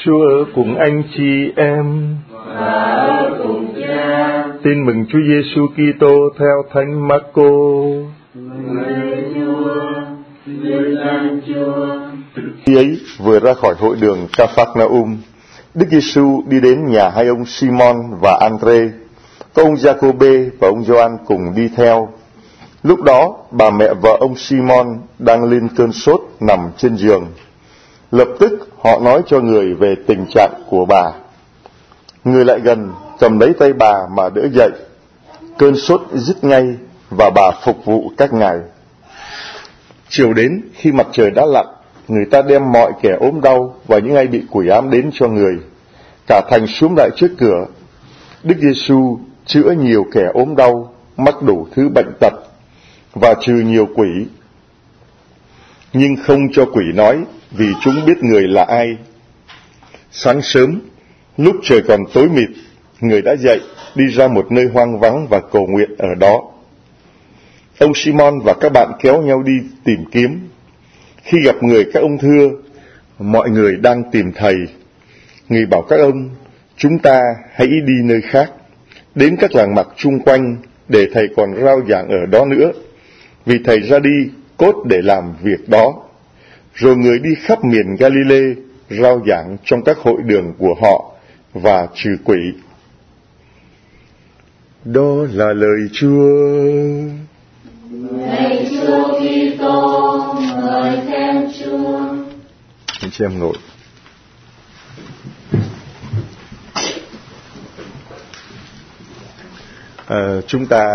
Chúa ở cùng anh chị em và ở cùng Cha. Tin mừng Chúa Giêsu Kitô theo Thánh Marco. Lạy Chúa, vinh danh Chúa. Khi ấy vừa ra khỏi hội đường Ca-phác-na-um, Đức Giêsu đi đến nhà hai ông Simon và Andre. Có ông Giacôbê và ông Gioan cùng đi theo. Lúc đó bà mẹ vợ ông Simon đang lên cơn sốt nằm trên giường. Lập tức họ nói cho người về tình trạng của bà. Người lại gần cầm lấy tay bà mà đỡ dậy. Cơn sốt dứt ngay và bà phục vụ các ngài. Chiều đến, khi mặt trời đã lặn, người ta đem mọi kẻ ốm đau và những ai bị quỷ ám đến cho người. Cả thành xúm lại trước cửa. Đức Giêsu chữa nhiều kẻ ốm đau, mắc đủ thứ bệnh tật và trừ nhiều quỷ, nhưng không cho quỷ nói, vì chúng biết người là ai. Sáng sớm, lúc trời còn tối mịt, người đã dậy, đi ra một nơi hoang vắng và cầu nguyện ở đó. Ông Simon và các bạn kéo nhau đi tìm kiếm. Khi gặp người, các ông thưa: mọi người đang tìm thầy. Người bảo các ông: chúng ta hãy đi nơi khác, đến các làng mạc chung quanh, để thầy còn rao giảng ở đó nữa, vì thầy ra đi cốt để làm việc đó. Rồi người đi khắp miền Galilee, rao giảng trong các hội đường của họ và trừ quỷ. Đó là lời Chúa. Lạy Chúa Kitô, ngợi khen Chúa. Anh chị em ngồi. Chúng ta,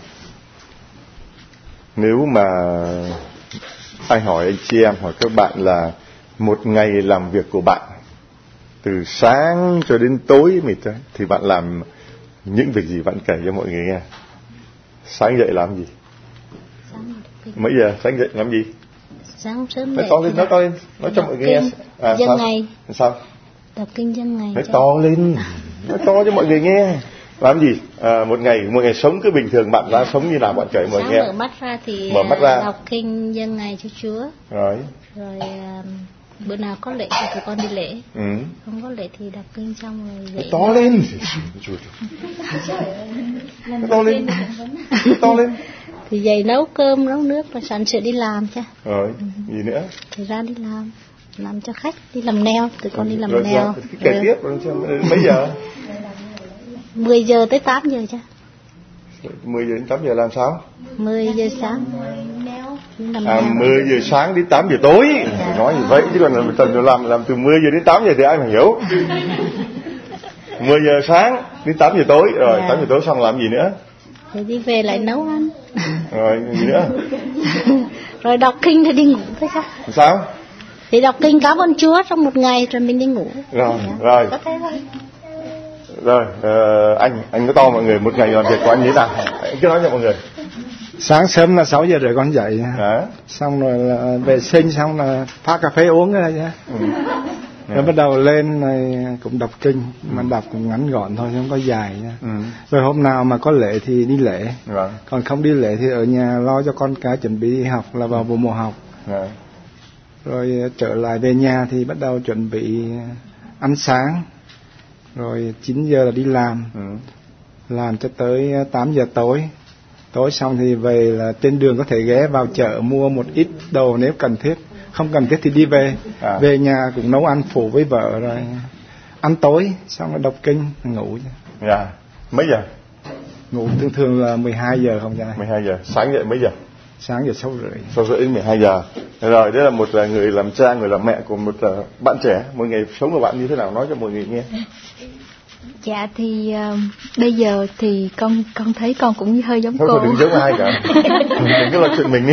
nếu mà ai hỏi anh chị em, hỏi các bạn là một ngày làm việc của bạn từ sáng cho đến tối mịt ấy, thì bạn làm những việc gì? Bạn kể cho mọi người nghe. Sáng dậy làm gì? Mấy giờ sáng dậy làm gì? Sáng sớm nói to lên, nói cho mọi người nghe. Dân sao? ngày. Sao? Đọc kinh dân ngày. Nói to lên, nói to cho mọi người nghe. Làm gì? Một ngày sống cứ bình thường bạn ra sống như nào, bạn kể mọi người nghe. Mở mắt ra thì đọc kinh dân ngày cho Chúa. Rồi bữa nào có lễ thì tụi con đi lễ. Không có lễ thì đọc kinh xong rồi dậy. To lên. To lên. To lên. Thì dậy nấu cơm, nấu nước và sẵn sửa đi làm chứ. Rồi, gì nữa? Thì ra đi làm cho khách, đi làm nail, tụi con đi làm nail. Kể tiếp, mấy giờ? 10 giờ tới 8 giờ chứ. 10 giờ đến 8 giờ làm sao? 10 giờ sáng. 10 giờ sáng đến 8 giờ tối. Nói như vậy chứ còn làm từ 10 giờ đến 8 giờ thì ai mà hiểu. 10 giờ sáng đến 8 giờ tối, rồi 8 giờ tối xong làm gì nữa? Rồi đi về lại nấu ăn. Rồi gì nữa? Rồi đọc kinh thì đi ngủ thôi sao? Sao? Thì đọc kinh cảm ơn Chúa trong một ngày rồi mình đi ngủ. Rồi. Có thế thôi. Rồi, anh có to mọi người, một ngày làm việc của anh như thế nào? Anh cứ nói cho mọi người. Sáng sớm là 6 giờ rưỡi con dậy. Xong rồi là vệ sinh, xong là pha cà phê uống cái này. Rồi bắt đầu lên này cũng đọc kinh, mà đọc cũng ngắn gọn thôi, không có dài nha. Rồi hôm nào mà có lễ thì đi lễ. Còn không đi lễ thì ở nhà lo cho con cái chuẩn bị đi học, là vào mùa học. Rồi trở lại về nhà thì bắt đầu chuẩn bị ăn sáng. Rồi 9 giờ là đi làm. Làm cho tới 8 giờ tối. Tối xong thì về, là trên đường có thể ghé vào chợ mua một ít đồ nếu cần thiết. Không cần thiết thì đi về. Về nhà cũng nấu ăn phụ với vợ, rồi ăn tối, xong rồi đọc kinh, ngủ. Mấy giờ? Ngủ thường là 12 giờ không dài. 12 giờ. Sáng dậy mấy giờ? Sáng giờ 6 rưỡi. 6 rưỡi đến 12 giờ. Rồi, đó là một người làm cha, người làm mẹ của một bạn trẻ. Mỗi ngày sống của bạn như thế nào? Nói cho mọi người nghe. Dạ thì bây giờ thì con thấy con cũng hơi giống thôi, cô. Thôi đừng giống ai cả. Đừng có lo chuyện mình đi.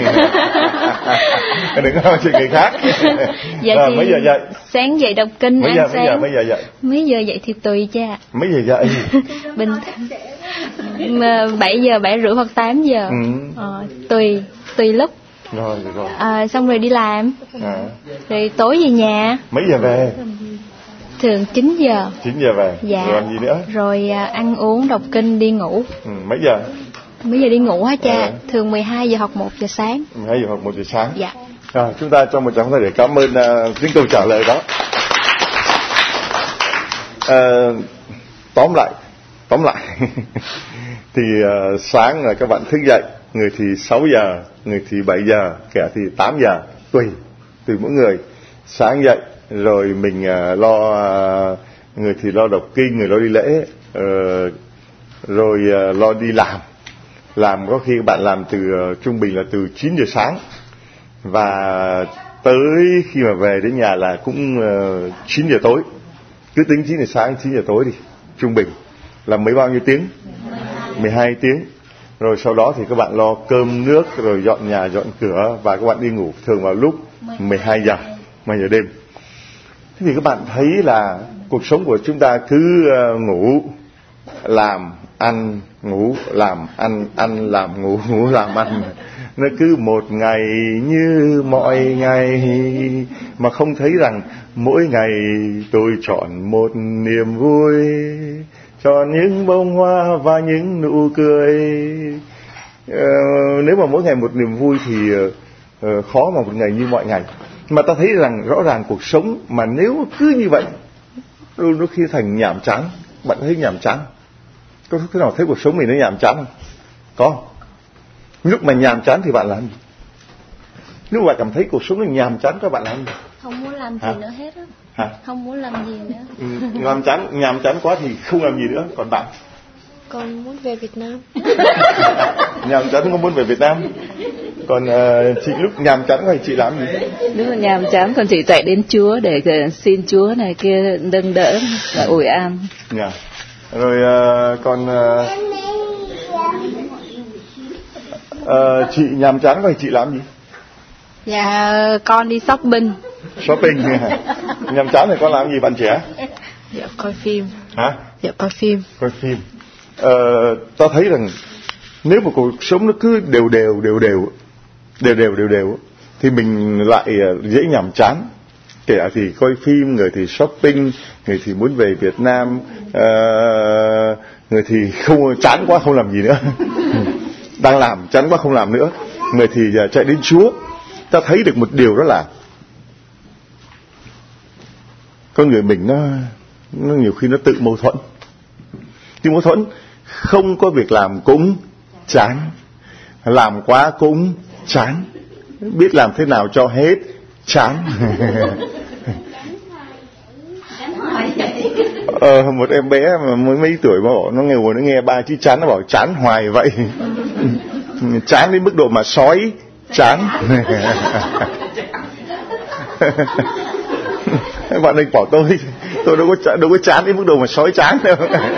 Đừng có lo chuyện người khác. Dạ thì mấy giờ dậy? Sáng dậy đọc kinh, mấy ăn giờ, sáng. Mấy giờ dậy? Mấy giờ dậy thì tùy cha. Mấy giờ dậy? Bình 7 giờ, 7 rưỡi hoặc 8 giờ. Tùy lúc. Rồi. Xong rồi đi làm. Rồi tối về nhà. Mấy giờ về? Thường 9 giờ. 9 giờ về. Dạ. Rồi làm gì nữa? Rồi ăn uống, đọc kinh, đi ngủ. Mấy giờ? Mấy giờ đi ngủ hả cha? Thường 12 giờ hoặc 1 giờ sáng. 12 giờ hoặc 1 giờ sáng. Dạ. Rồi chúng ta cho một tràng tay để cảm ơn những câu trả lời đó. Tóm lại thì sáng là các bạn thức dậy, người thì 6 giờ, người thì 7 giờ, kẻ thì 8 giờ, tùy mỗi người. Sáng dậy rồi mình người thì lo đọc kinh, người lo đi lễ, rồi lo đi làm có khi các bạn làm từ trung bình là từ 9 giờ sáng và tới khi mà về đến nhà là cũng 9 giờ tối. Cứ tính 9 giờ sáng 9 giờ tối đi, trung bình là mấy bao nhiêu tiếng? 12 tiếng. Rồi sau đó thì các bạn lo cơm nước, rồi dọn nhà dọn cửa, và các bạn đi ngủ thường vào lúc 12 giờ đêm. Thế thì các bạn thấy là cuộc sống của chúng ta cứ ngủ, làm, ăn, ngủ, làm, ăn, làm, ngủ, làm, ăn. Nó cứ một ngày như mọi ngày, mà không thấy rằng mỗi ngày tôi chọn một niềm vui, chọn những bông hoa và những nụ cười. Nếu mà mỗi ngày một niềm vui thì khó mà một ngày như mọi ngày. Mà ta thấy rằng rõ ràng cuộc sống mà nếu cứ như vậy, đôi khi thành nhàm chán. Bạn thấy nhàm chán? Có thế nào thấy cuộc sống mình nó nhàm chán không? Có. Lúc mà nhàm chán thì bạn làm gì? Lúc bạn cảm thấy cuộc sống mình nhàm chán, các bạn làm gì? Không muốn làm gì nữa hết á. Hả? Không muốn làm gì nữa. Nhàm chán quá thì không làm gì nữa. Còn bạn? Con muốn về Việt Nam. Nhàm chán không muốn về Việt Nam. Còn chị lúc nhàm chán thì chị làm gì? Lúc mà nhàm chán còn chị chạy đến Chúa để xin Chúa này kia nâng đỡ và ủi an. Yeah. Rồi còn chị nhàm chán thì chị làm gì? Dạ con đi shopping. Shopping. Nhàm chán thì con làm gì bạn trẻ? Dạ coi phim. Hả? Dạ coi phim. Coi phim. Ta thấy rằng nếu mà cuộc sống nó cứ đều thì mình lại dễ nhàm chán. Kẻ thì coi phim, người thì shopping, người thì muốn về Việt Nam, người thì không chán quá không làm gì nữa. Đang làm chán quá không làm nữa. Người thì chạy đến Chúa. Ta thấy được một điều đó là con người mình nó nhiều khi nó tự mâu thuẫn. Không có việc làm cũng chán, làm quá cũng chán, biết làm thế nào cho hết chán. Một em bé mà mới mấy tuổi mà nó ngồi nó nghe 3 chữ chán, nó bảo chán hoài vậy. Chán đến mức độ mà sói chán. Bạn đừng bảo tôi đâu có chán đến mức độ mà sói chán đâu.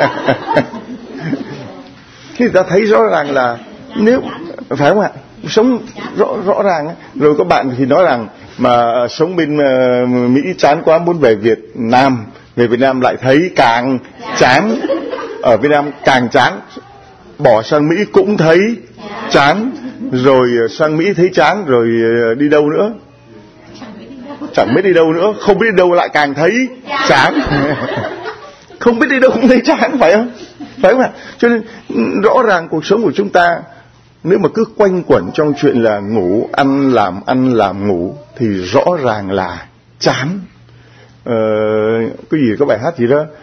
Thì ta thấy rõ ràng là nếu phải không ạ, sống rõ ràng. Rồi các bạn thì nói rằng mà sống bên Mỹ chán quá muốn về Việt Nam, về Việt Nam lại thấy càng chán, ở Việt Nam càng chán, bỏ sang Mỹ cũng thấy chán, rồi sang Mỹ thấy chán rồi đi đâu nữa? Chẳng biết đi đâu nữa, không biết đi đâu lại càng thấy chán. Không biết đi đâu cũng thấy chán, phải không? Phải không ạ? Cho nên rõ ràng cuộc sống của chúng ta nếu mà cứ quanh quẩn trong chuyện là ngủ, ăn làm ngủ thì rõ ràng là chán. Cái gì có bài hát gì đó,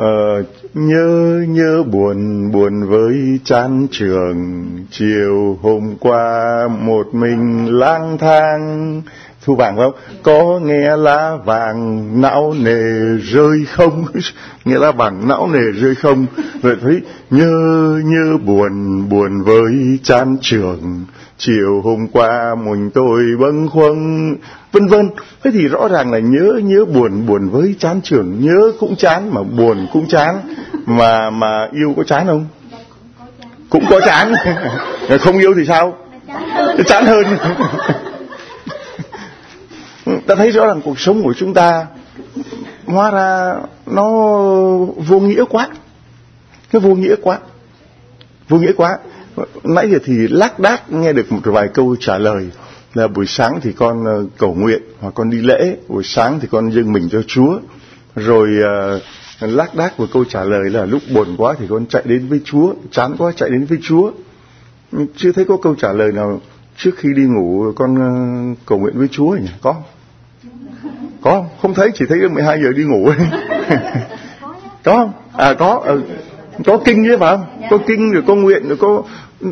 nhớ buồn với chán trường, chiều hôm qua một mình lang thang. Thu vàng phải không? Có nghe lá vàng não nề rơi không? Nghe lá vàng não nề rơi không? Rồi thấy nhớ buồn với chán trường, chiều hôm qua mình tôi bâng khuâng, vân vân. Thế thì rõ ràng là nhớ buồn với chán trường, nhớ cũng chán mà buồn cũng chán, mà yêu có chán không? Cũng có chán. Không yêu thì sao? Chán hơn. Ta thấy rõ ràng cuộc sống của chúng ta hóa ra nó vô nghĩa quá. Nó vô nghĩa quá. Nãy giờ thì lác đác nghe được một vài câu trả lời là buổi sáng thì con cầu nguyện hoặc con đi lễ, buổi sáng thì con dâng mình cho Chúa. Rồi lác đác một câu trả lời là lúc buồn quá thì con chạy đến với Chúa, chán quá chạy đến với Chúa. Chưa thấy có câu trả lời nào trước khi đi ngủ con cầu nguyện với Chúa nhỉ? Có không? Không thấy, chỉ thấy đến 12 giờ đi ngủ ấy. Có không? Có kinh chứ phải không? Có kinh rồi có nguyện rồi có,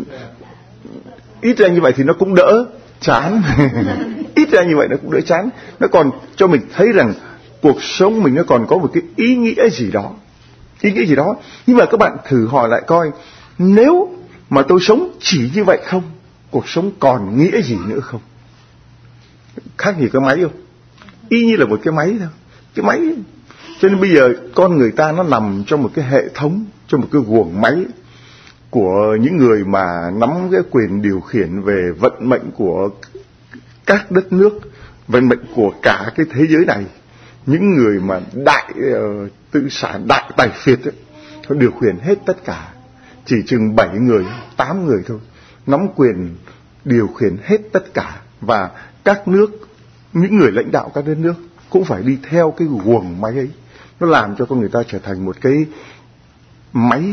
ít ra như vậy thì nó cũng đỡ chán. Ít ra như vậy nó cũng đỡ chán. Nó còn cho mình thấy rằng cuộc sống mình nó còn có một cái ý nghĩa gì đó. Ý nghĩa gì đó. Nhưng mà các bạn thử hỏi lại coi, nếu mà tôi sống chỉ như vậy không, cuộc sống còn nghĩa gì nữa không? Khác gì cái máy không? Y như là một cái máy thôi. Cái máy. Cho nên bây giờ con người ta nó nằm trong một cái hệ thống, trong một cái guồng máy của những người mà nắm cái quyền điều khiển về vận mệnh của các đất nước, vận mệnh của cả cái thế giới này. Những người mà đại tự sản, đại tài phiệt ấy, họ điều khiển hết tất cả. Chỉ chừng 7 người, 8 người thôi nắm quyền điều khiển hết tất cả. Và các nước, những người lãnh đạo các đất nước cũng phải đi theo cái guồng máy ấy. Nó làm cho con người ta trở thành một cái máy.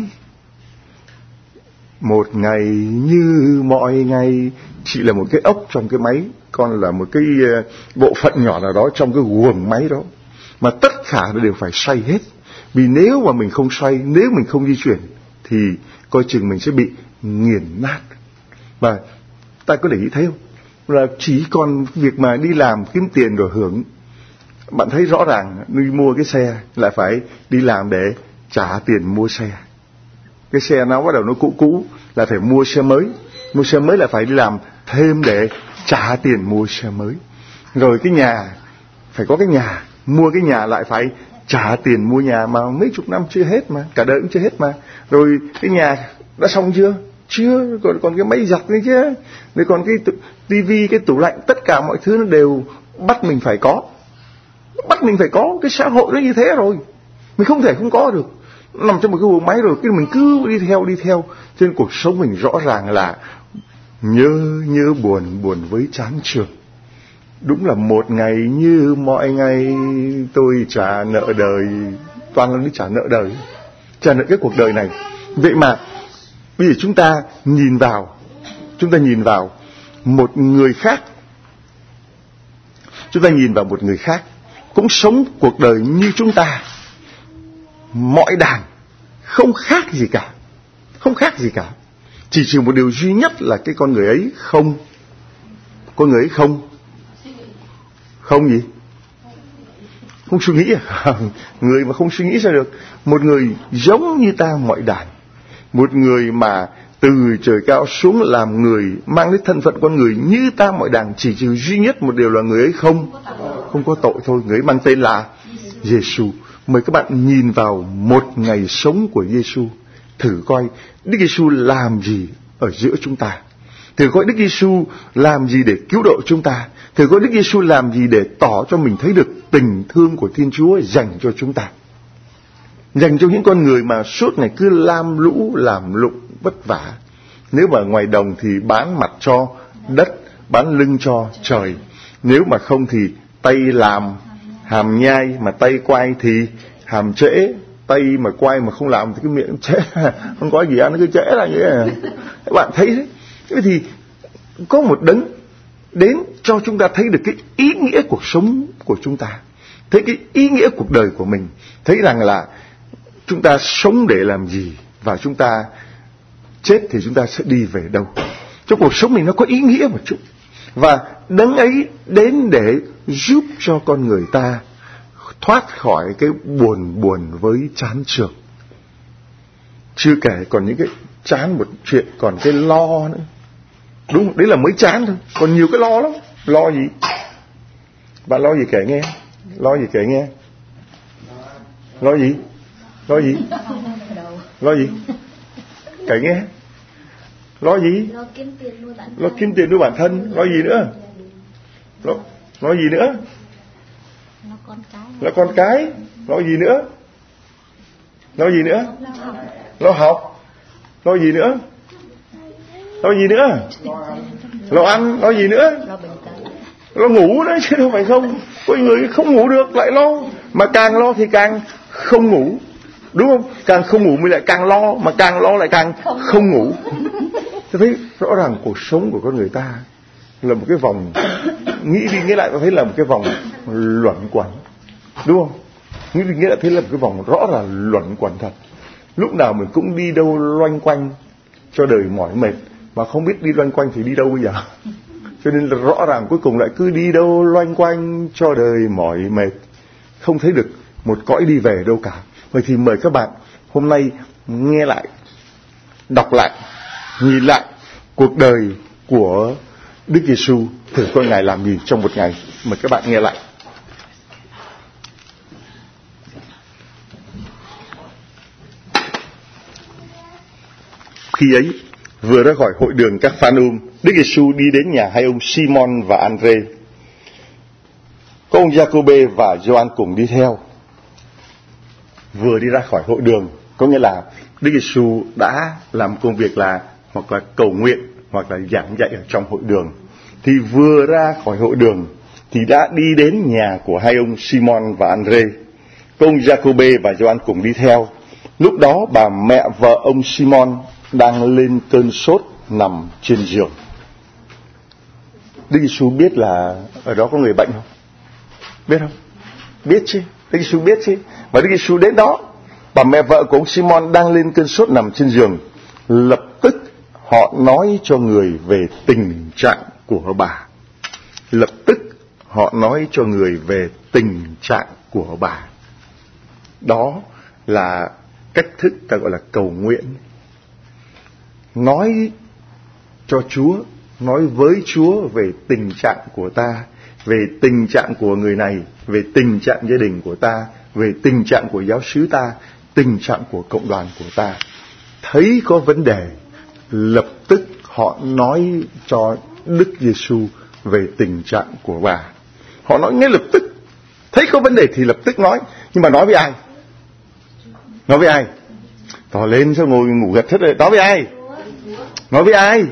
Một ngày như mọi ngày, chỉ là một cái ốc trong cái máy, con là một cái bộ phận nhỏ nào đó trong cái guồng máy đó. Mà tất cả đều phải xoay hết. Vì nếu mà mình không xoay, nếu mình không di chuyển, thì coi chừng mình sẽ bị nghiền nát. Và ta có để ý thấy không? Là chỉ còn việc mà đi làm kiếm tiền rồi hưởng. Bạn thấy rõ ràng, đi mua cái xe lại phải đi làm để trả tiền mua xe. Cái xe nó bắt đầu nó cũ là phải mua xe mới. Mua xe mới là phải đi làm thêm để trả tiền mua xe mới. Rồi cái nhà, phải có cái nhà. Mua cái nhà lại phải trả tiền mua nhà mà mấy chục năm chưa hết mà, cả đời cũng chưa hết mà. Rồi cái nhà đã xong chưa? Chưa, còn cái máy giặt nữa chứ. Rồi còn cái tivi, cái tủ lạnh, tất cả mọi thứ nó đều bắt mình phải có. Bắt mình phải có, cái xã hội nó như thế rồi. Mình không thể không có được. Nó nằm trong một cái guồng máy rồi, cái mình cứ đi theo. Cho nên cuộc sống mình rõ ràng là nhớ buồn với chán trường. Đúng là một ngày như mọi ngày, tôi trả nợ đời. Toàn là đi trả nợ đời, trả nợ cái cuộc đời này. Vậy mà bây giờ chúng ta nhìn vào một người khác. Chúng ta nhìn vào một người khác cũng sống cuộc đời như chúng ta, mọi đàn, không khác gì cả. Chỉ trừ một điều duy nhất là cái con người ấy không gì? Không suy nghĩ à? Người mà không suy nghĩ sao được? Một người giống như ta mọi đàn. Một người mà từ trời cao xuống làm người, mang đến thân phận con người như ta mọi đàn. Chỉ trừ duy nhất một điều là người ấy không có tội thôi. Người ấy mang tên là Giêsu. Mời các bạn nhìn vào một ngày sống của Giêsu, thử coi Đức Giêsu làm gì ở giữa chúng ta. Thử coi Đức Giêsu làm gì để cứu độ chúng ta. Thử coi Đức Giêsu làm gì để tỏ cho mình thấy được tình thương của Thiên Chúa dành cho chúng ta. Dành cho những con người mà suốt ngày cứ lam lũ làm lụng vất vả. Nếu mà ngoài đồng thì bán mặt cho đất, bán lưng cho trời. Nếu mà không thì tay làm hàm nhai, mà tay quay thì hàm trễ. Tay mà quay mà không làm thì cái miệng trễ, không có gì ăn, nó cứ trễ là vậy à. Các bạn thấy đấy. Thế thì có một đấng đến cho chúng ta thấy được cái ý nghĩa cuộc sống của chúng ta, thấy cái ý nghĩa cuộc đời của mình, thấy rằng là chúng ta sống để làm gì, và chúng ta chết thì chúng ta sẽ đi về đâu. Cho cuộc sống mình nó có ý nghĩa một chút. Và đấng ấy đến để giúp cho con người ta thoát khỏi cái buồn với chán trường. Chưa kể còn những cái chán một chuyện, còn cái lo nữa. Đúng, đấy là mới chán thôi, còn nhiều cái lo lắm. Lo gì? Bạn lo gì kể nghe? Lo gì kể nghe? Lo gì? Lo gì? Lo gì? Kể nghe. Lo gì? Lo kiếm tiền nuôi bản thân. Lo kiếm tiền nuôi bản thân. Lo gì nữa? Lo gì nữa? Lo con cái. Lo con cái. Lo gì nữa? Lo gì nữa? Lo học. Lo gì nữa? Lo gì nữa? Lo ăn. Lo gì nữa? Lo ngủ nữa chứ đâu phải không. Có người không ngủ được lại lo, mà càng lo thì càng không ngủ, đúng không? Càng không ngủ mới lại càng lo, mà càng lo lại càng không ngủ. Tôi thấy rõ ràng cuộc sống của con người ta là một cái vòng, nghĩ đi nghĩ lại tôi thấy là một cái vòng luẩn quẩn, đúng không? Nghĩa là thế là một cái vòng rõ là luẩn quẩn thật. Lúc nào mình cũng đi đâu loanh quanh cho đời mỏi mệt, mà không biết đi loanh quanh thì đi đâu bây giờ. Cho nên là rõ ràng cuối cùng lại cứ đi đâu loanh quanh cho đời mỏi mệt, không thấy được một cõi đi về đâu cả. Vậy thì mời các bạn hôm nay nghe lại, đọc lại, nhìn lại cuộc đời của Đức Giêsu, thử coi Ngài làm gì trong một ngày. Mời các bạn nghe lại. Khi ấy, vừa ra khỏi hội đường Các-pha-num, Đức Giêsu đi đến nhà hai ông Simon và Andre. Có ông Giacôbê và Gioan cùng đi theo. Vừa đi ra khỏi hội đường, có nghĩa là Đức Giêsu đã làm công việc là hoặc là cầu nguyện hoặc là giảng dạy ở trong hội đường. Thì vừa ra khỏi hội đường thì đã đi đến nhà của hai ông Simon và Andre. Có ông Giacôbê và Gioan cùng đi theo. Lúc đó bà mẹ vợ ông Simon đang lên cơn sốt nằm trên giường. Đức Giêsu biết là ở đó có người bệnh không? Biết không? Biết chứ. Đức Giêsu biết chứ. Và Đức Giêsu đến đó, bà mẹ vợ của ông Simon đang lên cơn sốt nằm trên giường. Lập tức họ nói cho người về tình trạng của bà. Lập tức họ nói cho người về tình trạng của bà. Đó là cách thức ta gọi là cầu nguyện. Nói cho Chúa, nói với Chúa về tình trạng của ta, về tình trạng của người này, về tình trạng gia đình của ta, về tình trạng của giáo xứ ta, tình trạng của cộng đoàn của ta. Thấy có vấn đề, lập tức họ nói cho Đức Giêsu về tình trạng của bà. Họ nói ngay lập tức. Thấy có vấn đề thì lập tức nói. Nhưng mà nói với ai? Nói với ai? Tỏ lên sao ngồi ngủ gật hết rồi. Nói với ai? Nói với ai?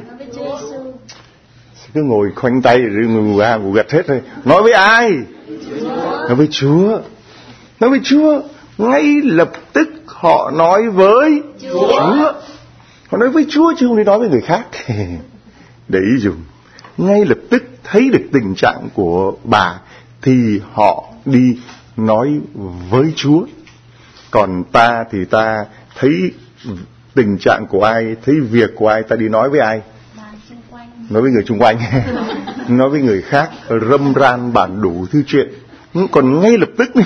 Cứ ngồi khoanh tay rồi ngủ gật hết rồi. Nói với ai? Nói với Chúa. Nói với Chúa. Ngay lập tức họ nói với Chúa. Họ nói với Chúa chứ không đi nói với người khác. Để ý dùng. Ngay lập tức thấy được tình trạng của bà thì họ đi nói với Chúa. Còn ta thì ta thấy tình trạng của ai, thấy việc của ai, ta đi nói với ai? Nói với người xung quanh. Nói với người khác, râm ran bản đủ thứ chuyện. Còn ngay lập tức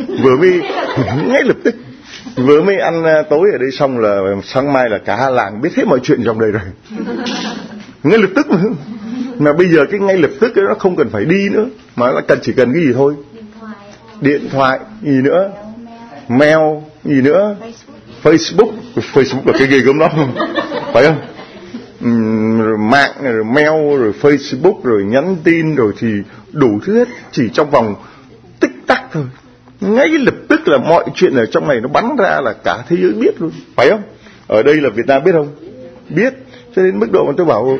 ngay lập tức vừa mới ăn tối ở đây xong là sáng mai là cả làng biết hết mọi chuyện trong đây rồi. Ngay lập tức mà bây giờ cái ngay lập tức ấy, nó không cần phải đi nữa, mà nó chỉ cần cái gì thôi? Điện thoại, gì nữa? Mail, gì nữa? Facebook là cái ghê gớm lắm, phải không? Rồi mạng, rồi mail, rồi Facebook, rồi nhắn tin, rồi thì đủ thứ hết, chỉ trong vòng tích tắc thôi. Ngay lập tức là mọi chuyện ở trong này nó bắn ra là cả thế giới biết luôn, phải không? Ở đây là Việt Nam biết không? Biết. Cho đến mức độ mà tôi bảo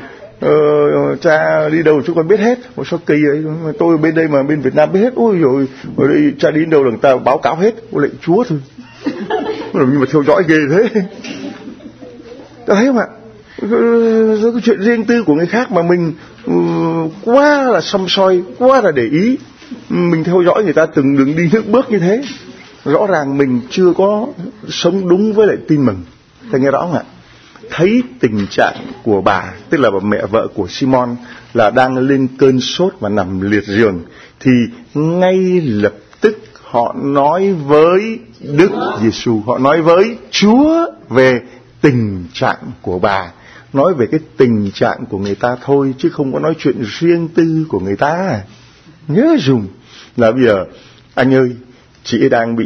cha đi đâu chúng con biết hết. Ôi sao kỳ ấy, tôi bên đây mà bên Việt Nam biết hết. Ôi rồi ở đây cha đi đâu là người ta báo cáo hết. Ôi lệnh Chúa thôi. Nhưng mà theo dõi ghê thế. Ta thấy không ạ? Cái chuyện riêng tư của người khác mà mình quá là săm soi, quá là để ý, mình theo dõi người ta từng đường đi nước bước như thế. Rõ ràng mình chưa có sống đúng với lại tin mừng. Ta nghe rõ không ạ? Thấy tình trạng của bà, tức là bà mẹ vợ của Simon, là đang lên cơn sốt và nằm liệt giường, thì ngay lập tức họ nói với Đức Giêsu, họ nói với Chúa về tình trạng của bà, nói về cái tình trạng của người ta thôi, chứ không có nói chuyện riêng tư của người ta. Nhớ dùng là bây giờ anh ơi, chị ấy đang bị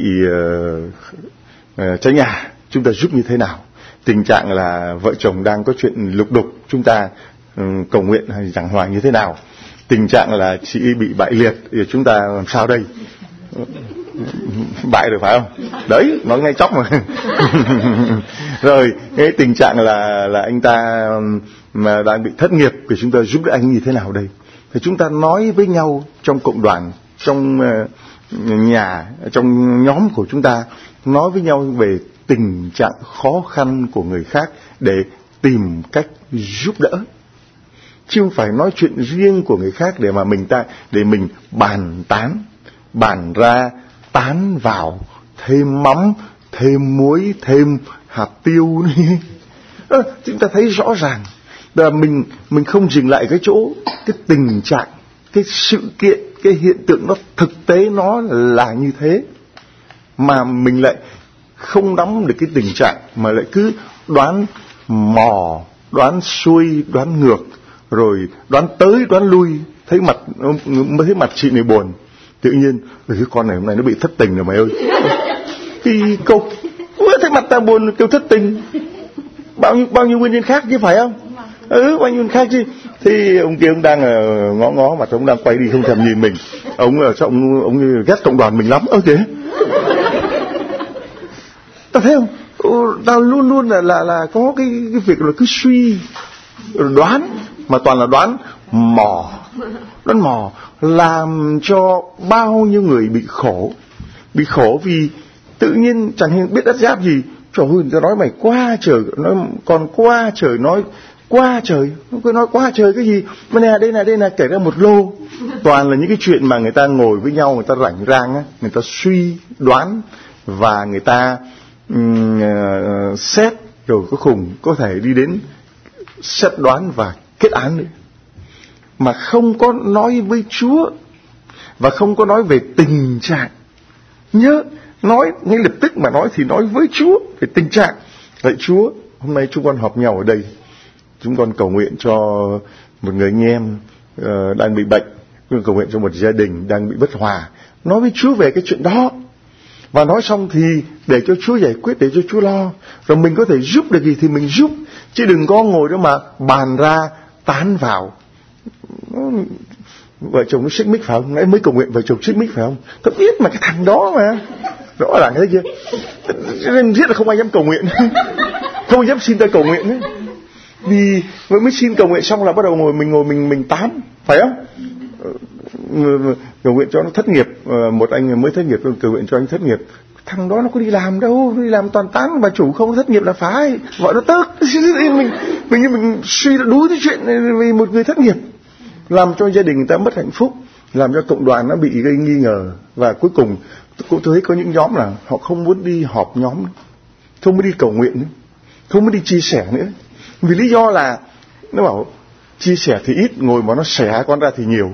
cháy nhà, chúng ta giúp như thế nào? Tình trạng là vợ chồng đang có chuyện lục đục, chúng ta cầu nguyện hay giảng hòa như thế nào? Tình trạng là chị ấy bị bại liệt, thì chúng ta làm sao đây? Bại rồi phải không? Đấy, nói ngay chóc mà. Rồi, cái tình trạng là anh ta mà đang bị thất nghiệp, thì chúng ta giúp đỡ anh như thế nào đây? Thì chúng ta nói với nhau trong cộng đoàn, trong nhà, trong nhóm của chúng ta, nói với nhau về tình trạng khó khăn của người khác để tìm cách giúp đỡ, chứ không phải nói chuyện riêng của người khác để mà mình bàn tán, bàn ra, tán vào, thêm mắm, thêm muối, thêm hạt tiêu đi. Chúng ta thấy rõ ràng là mình không dừng lại cái chỗ cái tình trạng, cái sự kiện, cái hiện tượng nó thực tế nó là như thế, mà mình lại không nắm được cái tình trạng, mà lại cứ đoán mò, đoán xuôi, đoán ngược, rồi đoán tới đoán lui. Thấy mặt chị này buồn, tự nhiên cái con này hôm nay nó bị thất tình rồi mày ơi. Thì câu thấy mặt ta buồn kêu thất tình, bao nhiêu nguyên nhân khác chứ phải không? Bao nhiêu nguyên nhân khác chứ. Thì ông kia ông đang ngó mặt ông đang quay đi không thèm nhìn mình. Ông ở trong ông ghét cộng đoàn mình lắm. Kìa. Ta thấy không? Tao luôn luôn là có cái việc là cứ suy đoán, mà toàn là đoán mò, làm cho bao nhiêu người bị khổ vì tự nhiên chẳng hiểu biết đất giáp gì. Trời ơi, tao nói mày quá trời, nói còn quá trời, nói quá trời, cứ nói quá trời cái gì mà nè, đây nè, kể ra một lô, toàn là những cái chuyện mà người ta ngồi với nhau, người ta rảnh rang á, người ta suy đoán và người ta xét, rồi cuối cùng có thể đi đến xét đoán và kết án nữa, mà không có nói với Chúa và không có nói về tình trạng. Nhớ, nói ngay lập tức mà nói thì nói với Chúa về tình trạng. Lạy Chúa, hôm nay chúng con họp nhau ở đây, chúng con cầu nguyện cho một người anh em đang bị bệnh, chúng con cầu nguyện cho một gia đình đang bị bất hòa. Nói với Chúa về cái chuyện đó, và nói xong thì để cho Chúa giải quyết, để cho Chúa lo, rồi mình có thể giúp được gì thì mình giúp, chứ đừng có ngồi đó mà bàn ra tán vào. Vợ chồng nó xích mích phải không? Nãy mới cầu nguyện vợ chồng xích mích phải không? Tôi biết mà cái thằng đó mà rõ ràng thế kia, nên biết là không ai dám cầu nguyện, không ai dám xin ta cầu nguyện ấy. Vì mới xin cầu nguyện xong là bắt đầu ngồi mình tán, phải không? Cầu nguyện cho nó thất nghiệp, một anh mới thất nghiệp, cầu nguyện cho anh thất nghiệp. Thằng đó nó có đi làm đâu, đi làm toàn tán, bà chủ không thất nghiệp là phải, vợ nó tức. Mình suy đuối cái chuyện vì một người thất nghiệp, làm cho gia đình người ta mất hạnh phúc, làm cho cộng đoàn nó bị gây nghi ngờ. Và cuối cùng tôi thấy có những nhóm là họ không muốn đi họp nhóm, không muốn đi cầu nguyện nữa, không muốn đi chia sẻ nữa, vì lý do là nó bảo chia sẻ thì ít, ngồi mà nó xẻ con ra thì nhiều.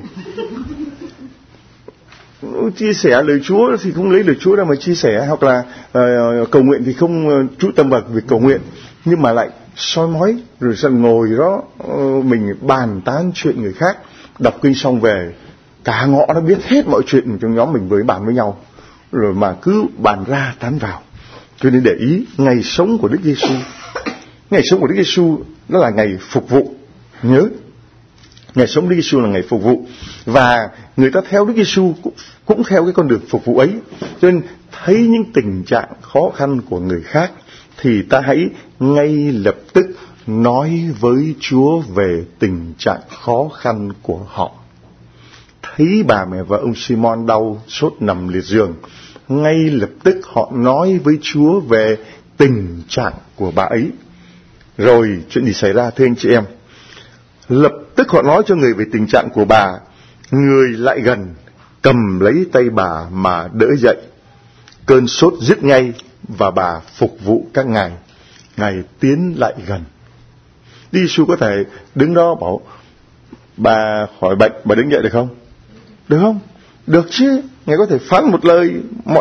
Chia sẻ lời Chúa thì không lấy lời Chúa ra mà chia sẻ, hoặc là cầu nguyện thì không chú tâm vào việc cầu nguyện, nhưng mà lại soi mói, rồi xong ngồi đó mình bàn tán chuyện người khác. Đọc kinh xong về cả ngõ nó biết hết mọi chuyện trong nhóm mình với bàn với nhau, rồi mà cứ bàn ra tán vào. Cho nên để ý ngày sống của Đức Giêsu, ngày sống của Đức Giêsu nó là ngày phục vụ. Nhớ, ngày sống Đức Giêsu là ngày phục vụ, và người ta theo Đức Giêsu cũng theo cái con đường phục vụ ấy. Cho nên thấy những tình trạng khó khăn của người khác thì ta hãy ngay lập tức nói với Chúa về tình trạng khó khăn của họ. Thấy bà mẹ vợ ông Simon đau sốt nằm liệt giường, ngay lập tức họ nói với Chúa về tình trạng của bà ấy. Rồi chuyện gì xảy ra thưa anh chị em? Lập tức họ nói cho người về tình trạng của bà, người lại gần cầm lấy tay bà mà đỡ dậy. Cơn sốt dứt ngay và bà phục vụ các ngài. Ngài tiến lại gần. Đức Giêsu có thể đứng đó bảo bà khỏi bệnh, bà đứng dậy được không? Được không? Được chứ. Ngài có thể phán một lời,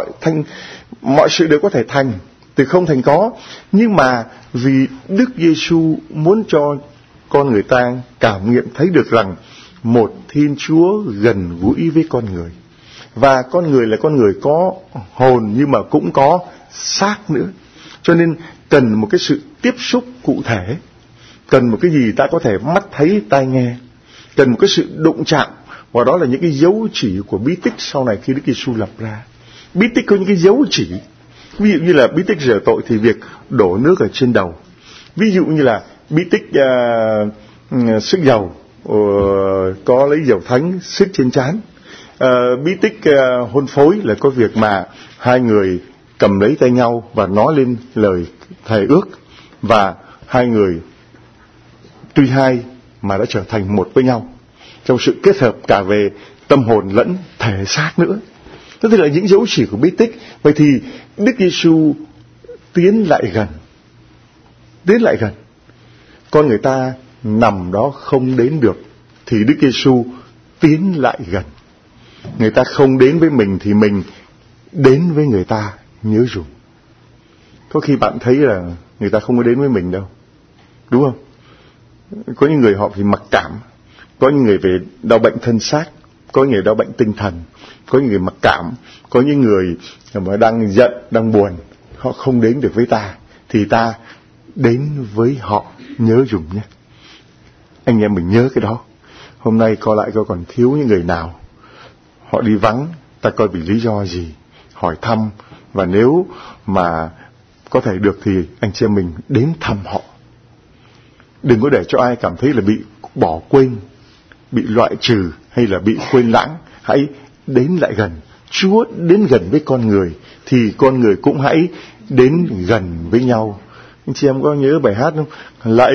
mọi sự đều có thể thành, từ không thành có. Nhưng mà vì Đức Giêsu muốn cho con người ta cảm nghiệm thấy được rằng một Thiên Chúa gần gũi với con người, và con người là con người có hồn nhưng mà cũng có xác nữa. Cho nên cần một cái sự tiếp xúc cụ thể, cần một cái gì ta có thể mắt thấy tai nghe, cần một cái sự đụng chạm, và đó là những cái dấu chỉ của bí tích sau này khi Đức Giêsu lập ra. Bí tích có những cái dấu chỉ, ví dụ như là bí tích rửa tội thì việc đổ nước ở trên đầu, ví dụ như là bí tích sức dầu, có lấy dầu thánh sức trên trán, bí tích hôn phối là có việc mà hai người cầm lấy tay nhau và nói lên lời thề ước, và hai người tuy hai mà đã trở thành một với nhau trong sự kết hợp cả về tâm hồn lẫn thể xác nữa. Thế là những dấu chỉ của bí tích. Vậy thì Đức Giêsu tiến lại gần. Tiến lại gần. Con người ta nằm đó không đến được, thì Đức Giêsu tiến lại gần. Người ta không đến với mình thì mình đến với người ta. Nhớ dùng. Có khi bạn thấy là người ta không có đến với mình đâu, đúng không? Có những người họ thì mặc cảm, có những người về đau bệnh thân xác, có những người đau bệnh tinh thần, có những người mặc cảm, có những người mà đang giận, đang buồn, họ không đến được với ta, thì ta đến với họ. Nhớ dùng nhé. Anh em mình nhớ cái đó. Hôm nay coi lại coi còn thiếu những người nào, họ đi vắng, ta coi vì lý do gì, hỏi thăm, và nếu mà có thể được thì anh chị em mình đến thăm họ. Đừng có để cho ai cảm thấy là bị bỏ quên, bị loại trừ hay là bị quên lãng. Hãy đến lại gần. Chúa đến gần với con người thì con người cũng hãy đến gần với nhau. Anh chị em có nhớ bài hát không? Lại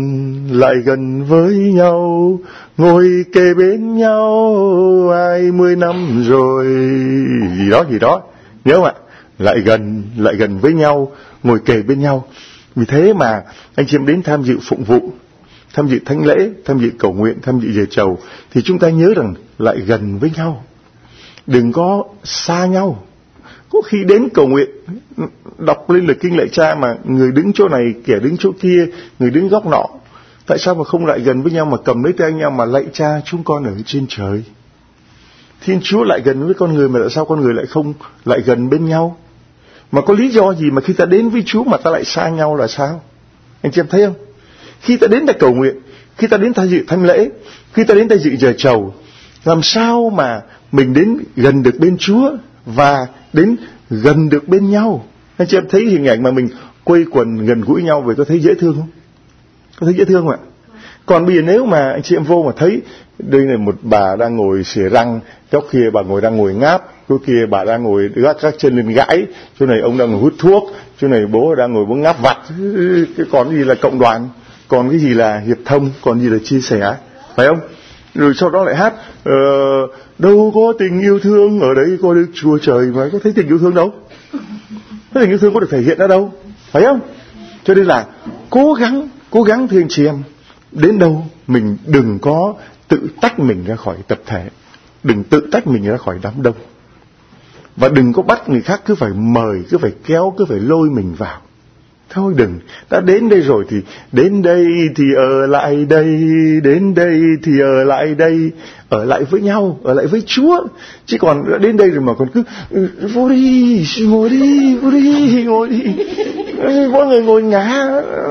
gần với nhau, ngồi kề bên nhau 20 năm rồi. Gì đó. Nhớ không ạ? Lại gần với nhau, ngồi kề bên nhau. Vì thế mà anh chị em đến tham dự phụng vụ, tham dự thánh lễ, tham dự cầu nguyện, tham dự giờ trầu, thì chúng ta nhớ rằng lại gần với nhau, đừng có xa nhau. Có khi đến cầu nguyện, đọc lên lời kinh lạy Cha mà người đứng chỗ này, kẻ đứng chỗ kia, người đứng góc nọ. Tại sao mà không lại gần với nhau mà cầm lấy tay nhau mà lạy Cha chúng con ở trên trời? Thiên Chúa lại gần với con người mà tại sao con người lại không lại gần bên nhau? Mà có lý do gì mà khi ta đến với Chúa mà ta lại xa nhau là sao? Anh chị em thấy không? Khi ta đến ta cầu nguyện, khi ta đến ta dự thánh lễ, khi ta đến ta dự giờ trầu, làm sao mà mình đến gần được bên Chúa và đến gần được bên nhau? Anh chị em thấy hình ảnh mà mình quây quần gần gũi nhau vậy có thấy dễ thương không? Có thấy dễ thương không ạ? Còn bây giờ nếu mà anh chị em vô mà thấy đây là một bà đang ngồi xỉa răng, góc kia bà đang ngồi ngáp, chỗ kia bà đang ngồi gác các chân lên gãi, chỗ này ông đang ngồi hút thuốc, chỗ này bố đang ngồi bố ngáp vặt, cái còn gì là cộng đoàn, còn cái gì là hiệp thông, còn gì là chia sẻ, phải không? Rồi sau đó lại hát đâu có tình yêu thương ở đấy có Đức Chúa Trời, mà có thấy tình yêu thương đâu? Cái tình yêu thương có được thể hiện ở đâu, phải không? Cho nên là cố gắng thưa anh chị em, đến đâu mình đừng có tự tách mình ra khỏi tập thể, đừng tự tách mình ra khỏi đám đông, và đừng có bắt người khác cứ phải mời, cứ phải kéo, cứ phải lôi mình vào. Thôi đừng, đã đến đây rồi thì đến đây thì ở lại đây, đến đây thì ở lại đây, ở lại với nhau, ở lại với Chúa. Chứ còn đã đến đây rồi mà còn cứ vô đi, ngồi đi, vô đi, ngồi đi, mỗi người ngồi ngã.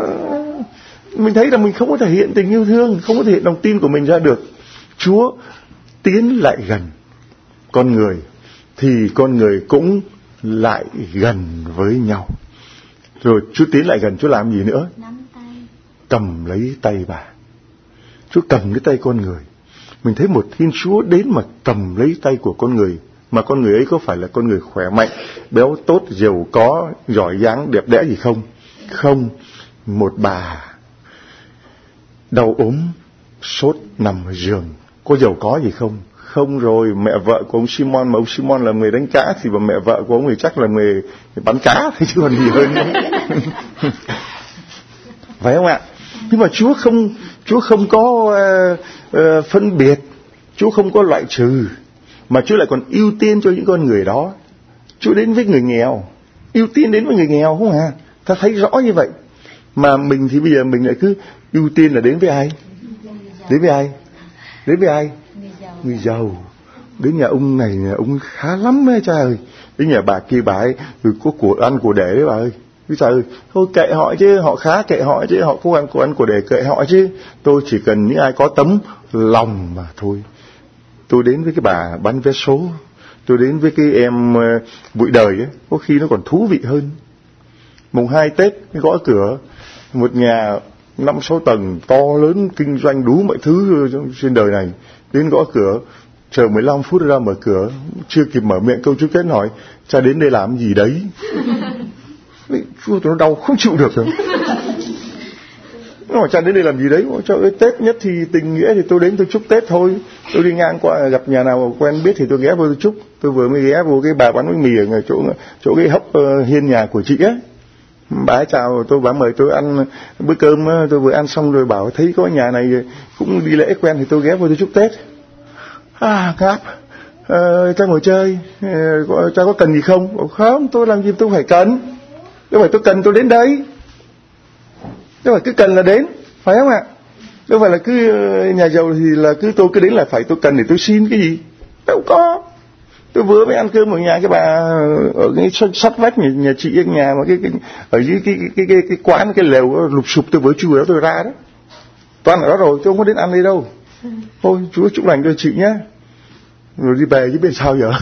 Mình thấy là mình không có thể hiện tình yêu thương, không có thể hiện lòng tin của mình ra được. Chúa tiến lại gần con người thì con người cũng lại gần với nhau. Rồi Chúa tiến lại gần, Chúa làm gì nữa? Cầm lấy tay bà. Chúa cầm lấy tay con người. Mình thấy một Thiên Chúa đến mà cầm lấy tay của con người, mà con người ấy có phải là con người khỏe mạnh, béo tốt, giàu có, giỏi giang, đẹp đẽ gì không? Không. Một bà đau ốm, sốt, nằm ở giường, có giàu có gì không? Không rồi. Mẹ vợ của ông Simon, mà ông Simon là người đánh cá, thì bà mẹ vợ của ông thì chắc là người bắn cá thì chứ còn gì hơn. Phải không ạ? Nhưng mà Chúa không có phân biệt, Chúa không có loại trừ, mà Chúa lại còn ưu tiên cho những con người đó. Chúa đến với người nghèo, ưu tiên đến với người nghèo, không à? Ta thấy rõ như vậy. Mà mình thì bây giờ mình lại cứ ưu tiên là đến với ai? Đến với ai? Đến với ai? Người giàu. Đến nhà ông này ông khá lắm ấy cha ơi. Đến nhà bà kia bà ấy có của ăn của để đấy bà ơi. Trời ơi, thôi kệ họ chứ, họ khá kệ họ chứ, họ có ăn của để kệ họ chứ. Tôi chỉ cần những ai có tấm lòng mà thôi. Tôi đến với cái bà bán vé số, tôi đến với cái em bụi đời ấy, có khi nó còn thú vị hơn. Mùng 2 Tết gõ cửa một nhà 5-6 tầng to lớn, kinh doanh đủ mọi thứ trên đời này, đến gõ cửa, chờ 15 phút ra mở cửa, chưa kịp mở miệng câu chú kết hỏi cha đến đây làm gì đấy. Chúa nó đau không chịu được rồi. Nó hỏi cha đến đây làm gì đấy? Trời ơi, Tết nhất thì tình nghĩa thì tôi đến tôi chúc Tết thôi. Tôi đi ngang qua gặp nhà nào quen biết thì tôi ghé vô tôi chúc. Tôi vừa mới ghé vô cái bà bán bánh mì ở chỗ cái hốc hiên nhà của chị á. Bà ấy chào tôi, bà mời tôi ăn bữa cơm, tôi vừa ăn xong rồi bảo thấy có nhà này cũng đi lễ quen thì tôi ghé vô tôi chúc Tết. Ngáp. Cha ngồi chơi, cha có cần gì không? Bảo, không, tôi làm gì tôi phải cần. Đâu phải tôi cần tôi đến đây. Đâu phải cứ cần là đến, phải không ạ? Đâu phải là cứ nhà giàu thì là tôi cứ đến là phải tôi cần để tôi xin cái gì. Đâu có. Tôi vừa mới ăn cơm ở nhà cái bà ở cái sát vách nhà chị ở nhà mà cái ở dưới cái quán cái lều lụp sụp, tôi vừa chui đó tôi ra đó. Toàn ở đó rồi, tôi không có đến ăn đây đâu. Thôi Chúa chúc lành cho chị nhé. Rồi đi về chứ biết sao giờ.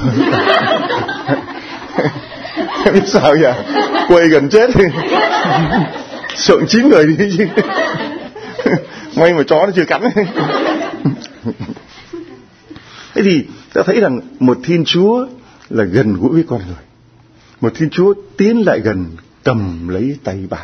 Biết sao giờ, quay gần chết. Sợ 9 người đi chứ. May mà chó nó chưa cắn. Thế thì ta thấy rằng một Thiên Chúa là gần gũi với con người. Một Thiên Chúa tiến lại gần, cầm lấy tay bà.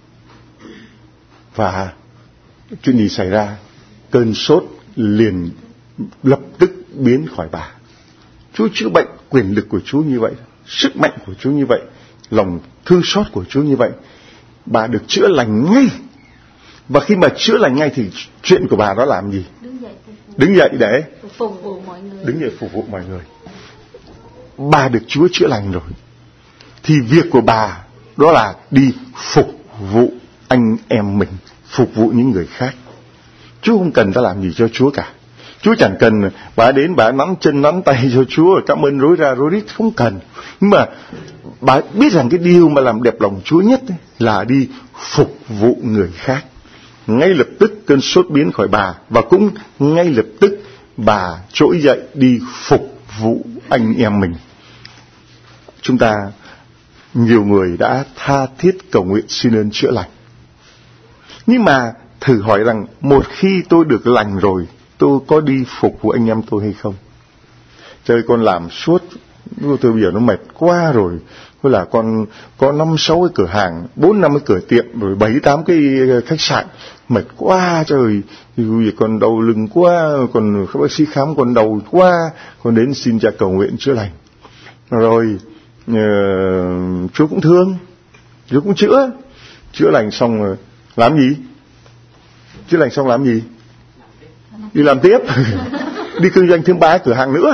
Và chuyện gì xảy ra? Cơn sốt liền lập tức biến khỏi bà. Chúa chữa bệnh, quyền lực của Chúa như vậy, sức mạnh của Chúa như vậy, lòng thương xót của Chúa như vậy. Bà được chữa lành ngay. Và khi mà chữa lành ngay thì chuyện của bà đó làm gì? Đứng dậy để phục vụ mọi người. Đứng dậy phục vụ mọi người. Bà được Chúa chữa lành rồi, thì việc của bà đó là đi phục vụ anh em mình, phục vụ những người khác. Chúa không cần ta làm gì cho Chúa cả. Chúa chẳng cần bà đến bà nắm chân nắm tay cho Chúa, cảm ơn rối ra rối rít, không cần. Nhưng mà bà biết rằng cái điều mà làm đẹp lòng Chúa nhất ấy, là đi phục vụ người khác. Ngay lập tức cơn sốt biến khỏi bà, và cũng ngay lập tức bà trỗi dậy đi phục vụ anh em mình. Chúng ta, nhiều người đã tha thiết cầu nguyện xin ơn chữa lành. Nhưng mà thử hỏi rằng một khi tôi được lành rồi, tôi có đi phục vụ anh em tôi hay không? Trời, con làm suốt, tôi bây giờ nó mệt quá rồi. Thế là con có 5-6 cái cửa hàng, 4-5 cái cửa tiệm, rồi 7-8 cái khách sạn. Mệt quá trời, vì còn đau lưng quá, còn các bác sĩ khám còn đau quá, con đến xin cha cầu nguyện chữa lành. Rồi Chúa cũng thương, Chúa cũng chữa lành xong rồi làm gì? Chữa lành xong làm gì? Đi làm tiếp. Đi kinh doanh thêm 3 cửa hàng nữa.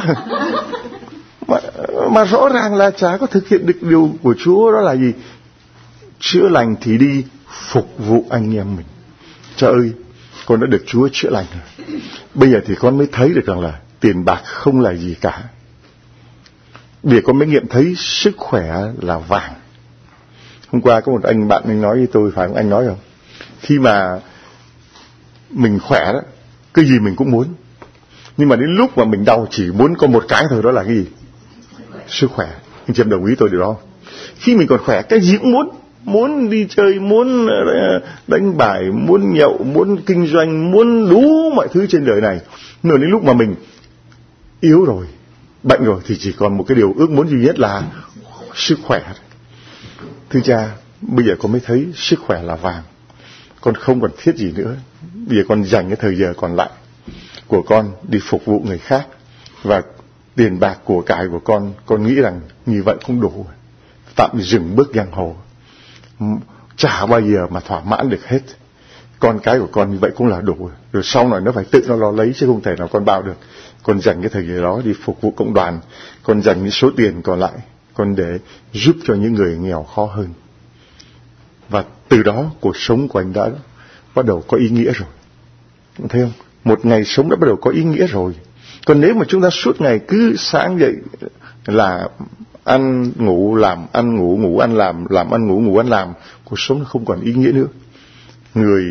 Mà rõ ràng là chả có thực hiện được điều của Chúa, đó là gì? Chữa lành thì đi phục vụ anh em mình. Trời ơi, con đã được Chúa chữa lành rồi. Bây giờ thì con mới thấy được rằng là tiền bạc không là gì cả. Vì con mới nghiệm thấy sức khỏe là vàng. Hôm qua có một anh bạn anh nói với tôi, phải không? Anh nói không? Khi mà mình khỏe đó, cái gì mình cũng muốn. Nhưng mà đến lúc mà mình đau chỉ muốn có một cái thôi, đó là cái gì? Sức khỏe. Anh chị em đồng ý tôi điều đó không? Khi mình còn khỏe, cái gì cũng muốn. Muốn đi chơi, muốn đánh bài, muốn nhậu, muốn kinh doanh, muốn đủ mọi thứ trên đời này. Nhưng mà đến lúc mà mình yếu rồi, bệnh rồi, thì chỉ còn một cái điều ước muốn duy nhất là sức khỏe. Thưa cha, bây giờ con mới thấy sức khỏe là vàng. Con không còn thiết gì nữa. Bây giờ con dành cái thời giờ còn lại của con đi phục vụ người khác. Và tiền bạc của cải của con nghĩ rằng như vậy cũng đủ. Tạm dừng bước giang hồ. Chả bao giờ mà thỏa mãn được hết. Con cái của con như vậy cũng là đủ. Rồi sau này nó phải tự nó lo lấy, chứ không thể nào con bao được. Con dành cái thời giờ đó đi phục vụ cộng đoàn. Con dành những số tiền còn lại, con để giúp cho những người nghèo khó hơn. Và từ đó cuộc sống của anh đã bắt đầu có ý nghĩa rồi. Thấy không? Một ngày sống đã bắt đầu có ý nghĩa rồi. Còn nếu mà chúng ta suốt ngày cứ sáng dậy là ăn ngủ làm, ăn ngủ ngủ ăn làm ăn ngủ ngủ ăn làm, cuộc sống nó không còn ý nghĩa nữa. Người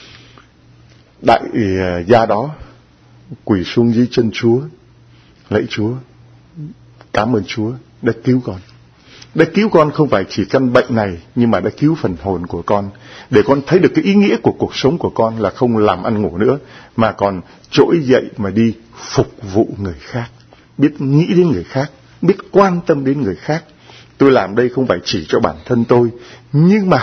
đại gia đó quỳ xuống dưới chân Chúa, lạy Chúa, cảm ơn Chúa đã cứu con. Đã cứu con không phải chỉ căn bệnh này, nhưng mà đã cứu phần hồn của con, để con thấy được cái ý nghĩa của cuộc sống của con là không làm ăn ngủ nữa, mà còn trỗi dậy mà đi phục vụ người khác, biết nghĩ đến người khác, biết quan tâm đến người khác. Tôi làm đây không phải chỉ cho bản thân tôi, nhưng mà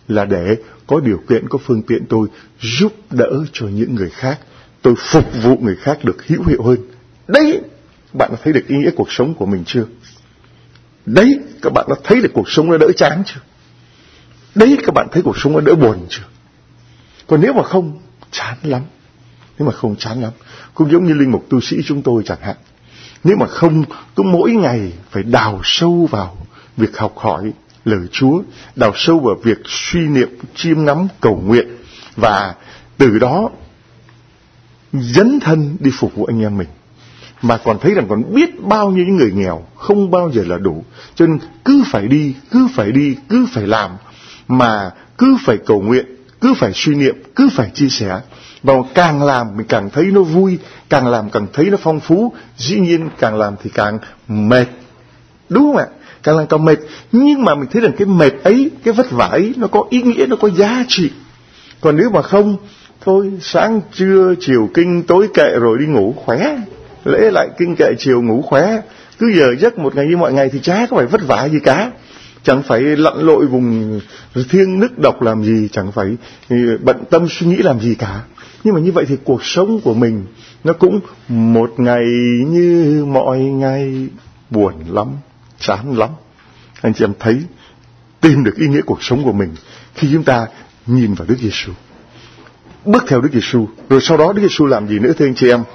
là để có điều kiện, có phương tiện tôi giúp đỡ cho những người khác, tôi phục vụ người khác được hữu hiệu hơn. Đấy, bạn đã thấy được ý nghĩa cuộc sống của mình chưa? Đấy, các bạn đã thấy được cuộc sống nó đỡ chán chưa? Đấy, các bạn thấy cuộc sống nó đỡ buồn chưa? Còn nếu mà không, chán lắm. Nếu mà không, chán lắm. Cũng giống như linh mục tu sĩ chúng tôi chẳng hạn. Nếu mà không, cứ mỗi ngày phải đào sâu vào việc học hỏi lời Chúa, đào sâu vào việc suy niệm, chiêm ngắm, cầu nguyện, và từ đó dấn thân đi phục vụ anh em mình, mà còn thấy rằng còn biết bao nhiêu những người nghèo không bao giờ là đủ. Cho nên cứ phải làm, mà cứ phải cầu nguyện, cứ phải suy niệm, cứ phải chia sẻ. Và càng làm mình càng thấy nó vui, càng làm càng thấy nó phong phú. Dĩ nhiên càng làm thì càng mệt, đúng không ạ? Càng làm càng mệt. Nhưng mà mình thấy rằng cái mệt ấy, cái vất vả ấy, nó có ý nghĩa, nó có giá trị. Còn nếu mà không, thôi sáng trưa chiều kinh, tối kệ rồi đi ngủ khỏe, lễ lại kinh kệ chiều ngủ khỏe, cứ giờ giấc một ngày như mọi ngày thì chả có phải vất vả gì cả. Chẳng phải lặn lội vùng thiêng nước độc làm gì, chẳng phải bận tâm suy nghĩ làm gì cả. Nhưng mà như vậy thì cuộc sống của mình nó cũng một ngày như mọi ngày, buồn lắm, chán lắm. Anh chị em thấy, tìm được ý nghĩa cuộc sống của mình khi chúng ta nhìn vào Đức Giêsu, bước theo Đức Giêsu. Rồi sau đó Đức Giêsu làm gì nữa thưa anh chị em?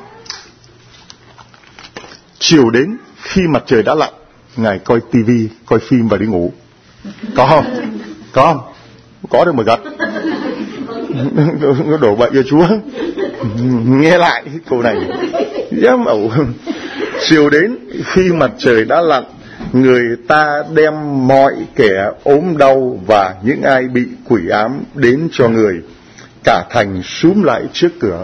Chiều đến khi mặt trời đã lặn, Ngài coi tivi, coi phim và đi ngủ. Có không? Có không? Có được mà gật. Nó đổ bệnh cho Chúa. Nghe lại cái câu này dám ẩu. Chiều đến khi mặt trời đã lặn, người ta đem mọi kẻ ốm đau và những ai bị quỷ ám đến cho người. Cả thành xúm lại trước cửa.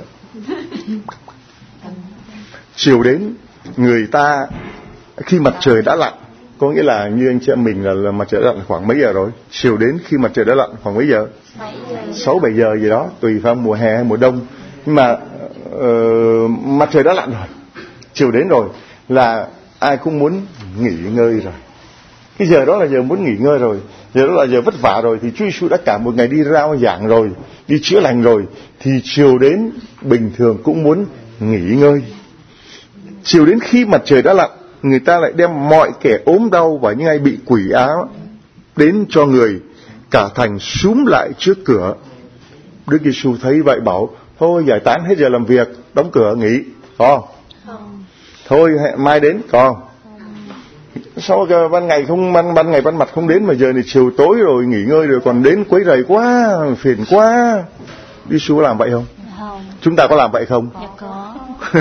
Chiều đến người ta khi mặt trời đã lặn, có nghĩa là như anh chị em mình là mặt trời đã lặn khoảng mấy giờ rồi? Chiều đến khi mặt trời đã lặn khoảng mấy giờ? 6-7 giờ gì đó, tùy vào mùa hè hay mùa đông. Nhưng mà mặt trời đã lặn rồi, chiều đến rồi là ai cũng muốn nghỉ ngơi rồi. Cái giờ đó là giờ muốn nghỉ ngơi rồi, giờ đó là giờ vất vả rồi. Thì Chúa Giêsu đã cả một ngày đi rao giảng rồi, đi chữa lành rồi, thì chiều đến bình thường cũng muốn nghỉ ngơi. Chiều đến khi mặt trời đã lặn, người ta lại đem mọi kẻ ốm đau và những ai bị quỷ ám đến cho người. Cả thành xúm lại trước cửa. Đức Giêsu thấy vậy bảo: thôi giải tán hết giờ làm việc, đóng cửa nghỉ. Có không? Thôi mai đến. Có không? Sao ban ngày không, ban ngày ban mặt không đến, mà giờ này chiều tối rồi nghỉ ngơi rồi còn đến quấy rầy quá, phiền quá. Đức Giêsu làm vậy không? Không. Chúng ta có làm vậy không? Dạ có.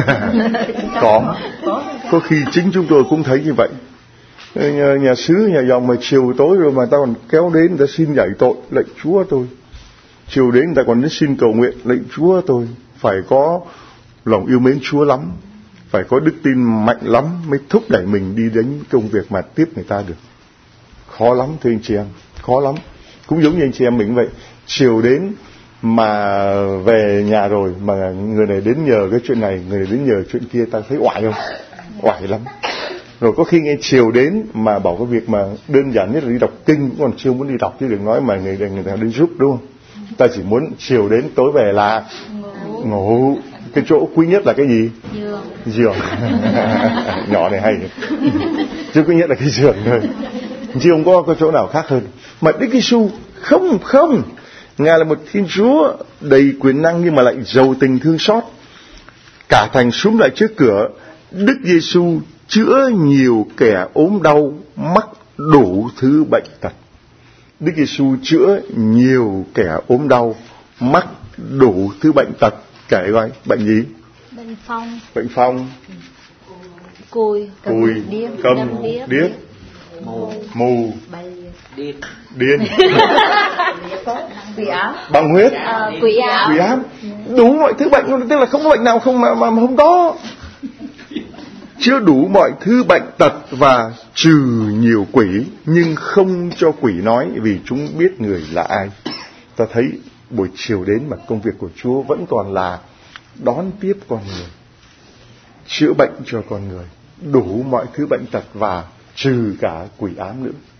Có khi chính chúng tôi cũng thấy như vậy. Nhà xứ, nhà dòng mà chiều tối rồi mà ta còn kéo đến người ta xin giải tội, lạy Chúa tôi. Chiều đến người ta còn đến xin cầu nguyện, lạy Chúa tôi. Phải có lòng yêu mến Chúa lắm, phải có đức tin mạnh lắm mới thúc đẩy mình đi đến công việc mà tiếp người ta được. Khó lắm thưa anh chị em, khó lắm. Cũng giống như anh chị em mình vậy. Chiều đến mà về nhà rồi mà người này đến nhờ cái chuyện này, người này đến nhờ chuyện kia, ta thấy oải không? Oải lắm. Rồi có khi nghe chiều đến mà bảo cái việc mà đơn giản nhất là đi đọc kinh cũng còn chưa muốn đi đọc, chứ đừng nói mà người ta đi giúp, đúng không? Ta chỉ muốn chiều đến tối về là ngủ. Cái chỗ quý nhất là cái gì? Giường. Nhỏ này hay. Chứ quý nhất là cái giường thôi, chứ không có chỗ nào khác hơn. Mà Đức Giêsu không, Ngài là một Thiên Chúa đầy quyền năng nhưng mà lại giàu tình thương xót. Cả thành xúm lại trước cửa. Đức Giêsu chữa nhiều kẻ ốm đau, mắc đủ thứ bệnh tật. Đức Giêsu chữa nhiều kẻ ốm đau, mắc đủ thứ bệnh tật. Kể coi, bệnh gì? Bệnh phong. Cùi, câm, điếc, mù, điên, băng huyết, quỷ ám. Đủ mọi thứ bệnh luôn, tức là không có bệnh nào không mà không có. Chữa đủ mọi thứ bệnh tật và trừ nhiều quỷ, nhưng không cho quỷ nói, vì chúng biết người là ai. Ta thấy buổi chiều đến mà công việc của Chúa vẫn còn là đón tiếp con người, chữa bệnh cho con người, đủ mọi thứ bệnh tật và trừ cả quỷ ám nữa.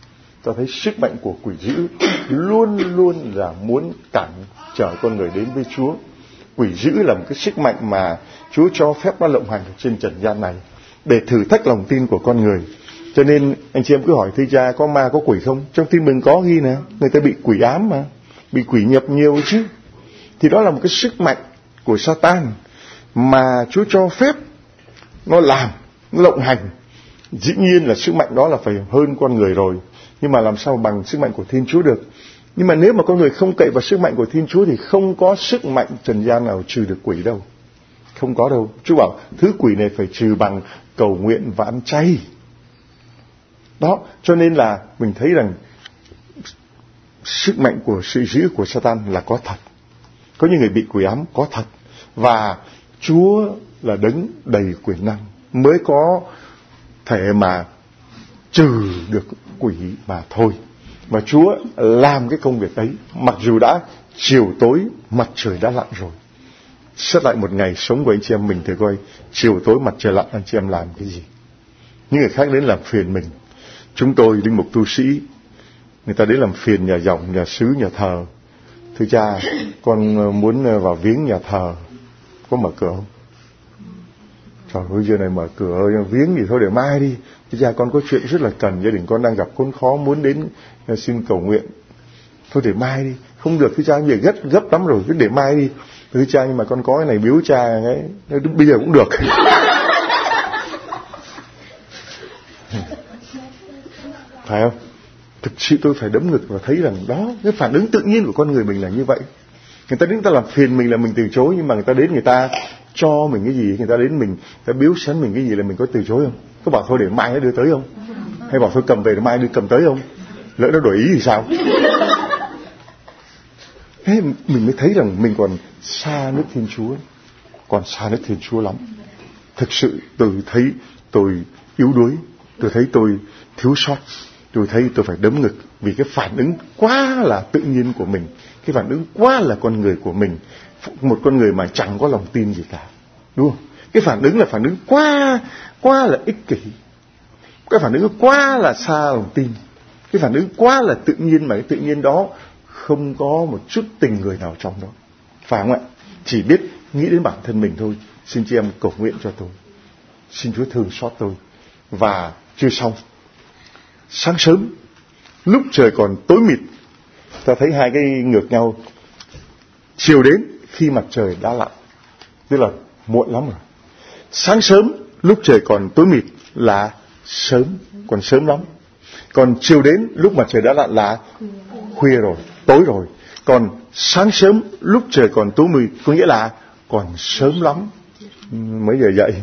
ta thấy sức mạnh của quỷ dữ luôn luôn là muốn cản trở con người đến với Chúa. Quỷ dữ là một cái sức mạnh mà Chúa cho phép nó lộng hành trên trần gian này để thử thách lòng tin của con người. Cho nên anh chị em cứ hỏi thưa cha, có ma có quỷ không? Trong Tin Mừng có ghi nè, người ta bị quỷ ám mà, bị quỷ nhập nhiều chứ. Thì đó là một cái sức mạnh của Satan mà Chúa cho phép nó làm, nó lộng hành. Dĩ nhiên là sức mạnh đó là phải hơn con người rồi, nhưng mà làm sao bằng sức mạnh của Thiên Chúa được. Nhưng mà nếu mà con người không cậy vào sức mạnh của Thiên Chúa thì không có sức mạnh trần gian nào trừ được quỷ đâu. Không có đâu. Chúa bảo thứ quỷ này phải trừ bằng cầu nguyện và ăn chay. Đó, cho nên là mình thấy rằng sức mạnh của sự dữ của Satan là có thật. Có những người bị quỷ ám có thật. Và Chúa là đấng đầy quyền năng mới có thể mà trừ được quỷ mà thôi. Và Chúa làm cái công việc ấy, mặc dù đã chiều tối mặt trời đã lặn rồi. Xét lại một ngày sống của anh chị em mình thì coi, chiều tối mặt trời lặn anh chị em làm cái gì? Những người khác đến làm phiền mình. Chúng tôi linh mục tu sĩ, người ta đến làm phiền nhà dòng, nhà xứ, nhà thờ. Thưa cha, con muốn vào viếng nhà thờ, có mở cửa không? Trời ơi, giờ này mở cửa viếng thì thôi để mai đi. Thưa cha, con có chuyện rất là cần, gia đình con đang gặp khốn khó, muốn đến xin cầu nguyện. Thôi để mai đi. Không được thưa cha, việc gấp lắm rồi, cứ để mai đi. Thưa cha, nhưng mà con có cái này biếu cha ấy, bây giờ cũng được. Phải không? Thực sự tôi phải đấm ngực và thấy rằng đó, cái phản ứng tự nhiên của con người mình là như vậy. Người ta đến người ta làm phiền mình là mình từ chối, nhưng mà người ta đến người ta cho mình cái gì, người ta đến mình, người ta biếu sẵn mình cái gì là mình có từ chối không? Có bảo thôi để mai nó đưa tới không? Hay bảo thôi cầm về để mai đưa cầm tới không? Lỡ nó đổi ý thì sao? Thế mình mới thấy rằng mình còn xa nước Thiên Chúa, còn xa nước Thiên Chúa lắm. Thực sự tôi thấy tôi yếu đuối, tôi thấy tôi thiếu sót, tôi thấy tôi phải đấm ngực vì cái phản ứng quá là tự nhiên của mình, cái phản ứng quá là con người của mình, một con người mà chẳng có lòng tin gì cả, đúng không? Cái phản ứng là phản ứng quá là ích kỷ, cái phản ứng quá là xa lòng tin, cái phản ứng quá là tự nhiên mà cái tự nhiên đó không có một chút tình người nào trong đó, phải không ạ? Chỉ biết nghĩ đến bản thân mình thôi. Xin chị em cầu nguyện cho tôi, xin Chúa thương xót tôi. Và chưa xong, sáng sớm lúc trời còn tối mịt, ta thấy hai cái ngược nhau. Chiều đến khi mặt trời đã lặn, tức là muộn lắm rồi. Sáng sớm lúc trời còn tối mịt là sớm, còn sớm lắm. Còn chiều đến lúc mặt trời đã lặn là khuya rồi, tối rồi. Còn sáng sớm lúc trời còn tối mịt có nghĩa là còn sớm lắm. Mấy giờ dậy?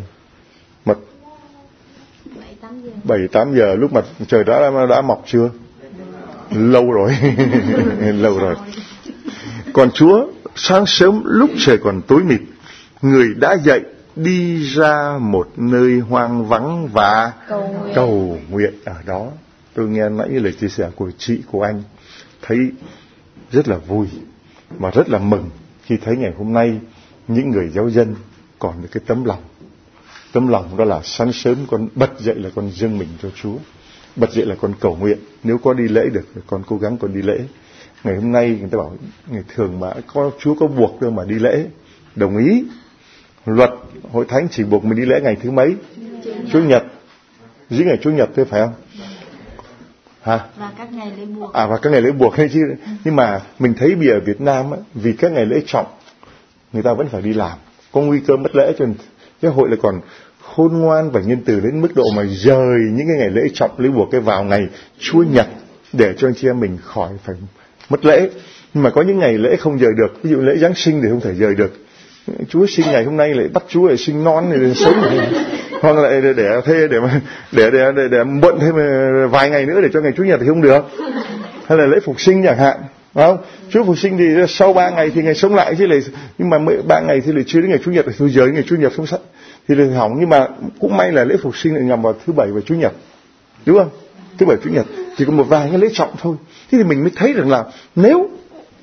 7-8 giờ lúc mặt trời đã mọc chưa? Lâu rồi. Lâu rồi. Còn Chúa sáng sớm lúc trời còn tối mịt, người đã dậy đi ra một nơi hoang vắng và cầu nguyện ở đó. Tôi nghe nãy lời chia sẻ của chị, của anh, thấy rất là vui mà rất là mừng khi thấy ngày hôm nay những người giáo dân còn được cái tấm lòng. Tấm lòng đó là sáng sớm con bật dậy là con dâng mình cho Chúa, bật dậy là con cầu nguyện. Nếu có đi lễ được thì con cố gắng con đi lễ. Ngày hôm nay người ta bảo ngày thường mà Chúa có buộc đâu mà đi lễ. Đồng ý. Luật hội thánh chỉ buộc mình đi lễ ngày thứ mấy? Chủ nhật. Giữ ngày Chủ nhật thôi phải không? Hả? Và các ngày lễ buộc. Và các ngày lễ buộc hay chứ. Nhưng mà mình thấy bây giờ ở Việt Nam á, vì các ngày lễ trọng người ta vẫn phải đi làm, có nguy cơ mất lễ, cho nên giáo hội là còn khôn ngoan và nhân từ đến mức độ mà dời những cái ngày lễ trọng, lễ buộc cái vào ngày Chúa Nhật để cho anh chị em mình khỏi phải mất lễ. Nhưng mà có những ngày lễ không dời được, ví dụ lễ Giáng sinh thì không thể dời được. Chúa sinh ngày hôm nay lại bắt Chúa lại sinh non này sống hoặc lại để thê để muộn thêm vài ngày nữa để cho ngày Chủ nhật thì không được. Hay là lễ phục sinh chẳng hạn, đúng không? Chúa phục sinh thì sau 3 ngày thì ngày sống lại chứ lại, nhưng mà 3 ngày thì lại chưa đến ngày Chủ nhật thì thôi dời ngày Chủ nhật không sẵn thì lại hỏng. Nhưng mà cũng may là lễ phục sinh lại nhằm vào thứ Bảy và Chủ nhật, đúng không? Thứ Bảy Chủ nhật chỉ có một vài cái lễ trọng thôi. Thế thì mình mới thấy rằng là nếu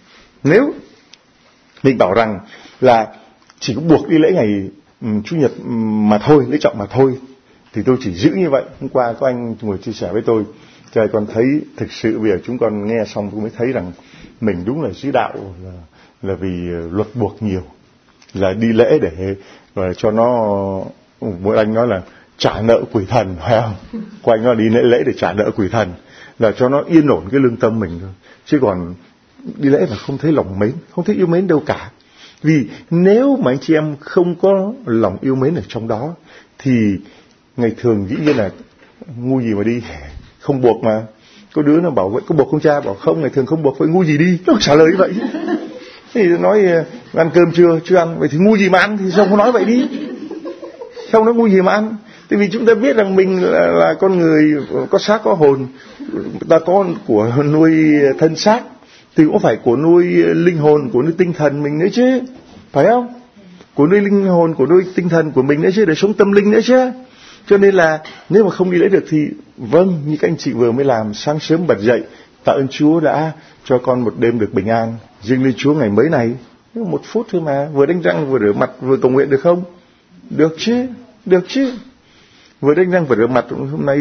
mình bảo rằng là chỉ có buộc đi lễ ngày Chủ nhật mà thôi, lễ trọng mà thôi, thì tôi chỉ giữ như vậy. Hôm qua có anh ngồi chia sẻ với tôi, Trời, con thấy thực sự bây giờ chúng con nghe xong cũng mới thấy rằng mình đúng là dưới đạo là vì luật buộc nhiều, là đi lễ để cho nó, mỗi anh nói là trả nợ quỷ thần, phải không? Của anh nói đi lễ để trả nợ quỷ thần, là cho nó yên ổn cái lương tâm mình thôi. Chứ còn đi lễ mà không thấy lòng mến, không thấy yêu mến đâu cả. Vì nếu mà anh chị em không có lòng yêu mến ở trong đó thì ngày thường dĩ nhiên là ngu gì mà đi, không buộc mà. Có đứa nó bảo vậy, có buộc không cha? Bảo không, ngày thường không buộc, vậy ngu gì đi? Nó trả lời như vậy. Thì nói ăn cơm chưa? Chưa ăn. Vậy thì ngu gì mà ăn? Thì sao không nói vậy đi? Sao nó ngu gì mà ăn? Tại vì chúng ta biết rằng mình là con người có xác có hồn, ta có của nuôi thân xác thì cũng phải của nuôi linh hồn, của nuôi tinh thần mình nữa chứ, phải không? Của nuôi linh hồn, của nuôi tinh thần của mình nữa chứ, để sống tâm linh nữa chứ. Cho nên là nếu mà không đi lễ được thì vâng, như các anh chị vừa mới làm, sáng sớm bật dậy tạ ơn Chúa đã cho con một đêm được bình an, dâng lên Chúa ngày mới này. 1 phút thôi mà, vừa đánh răng vừa rửa mặt vừa cầu nguyện được không? Được chứ, được chứ. Vừa đánh răng vừa rửa mặt, hôm nay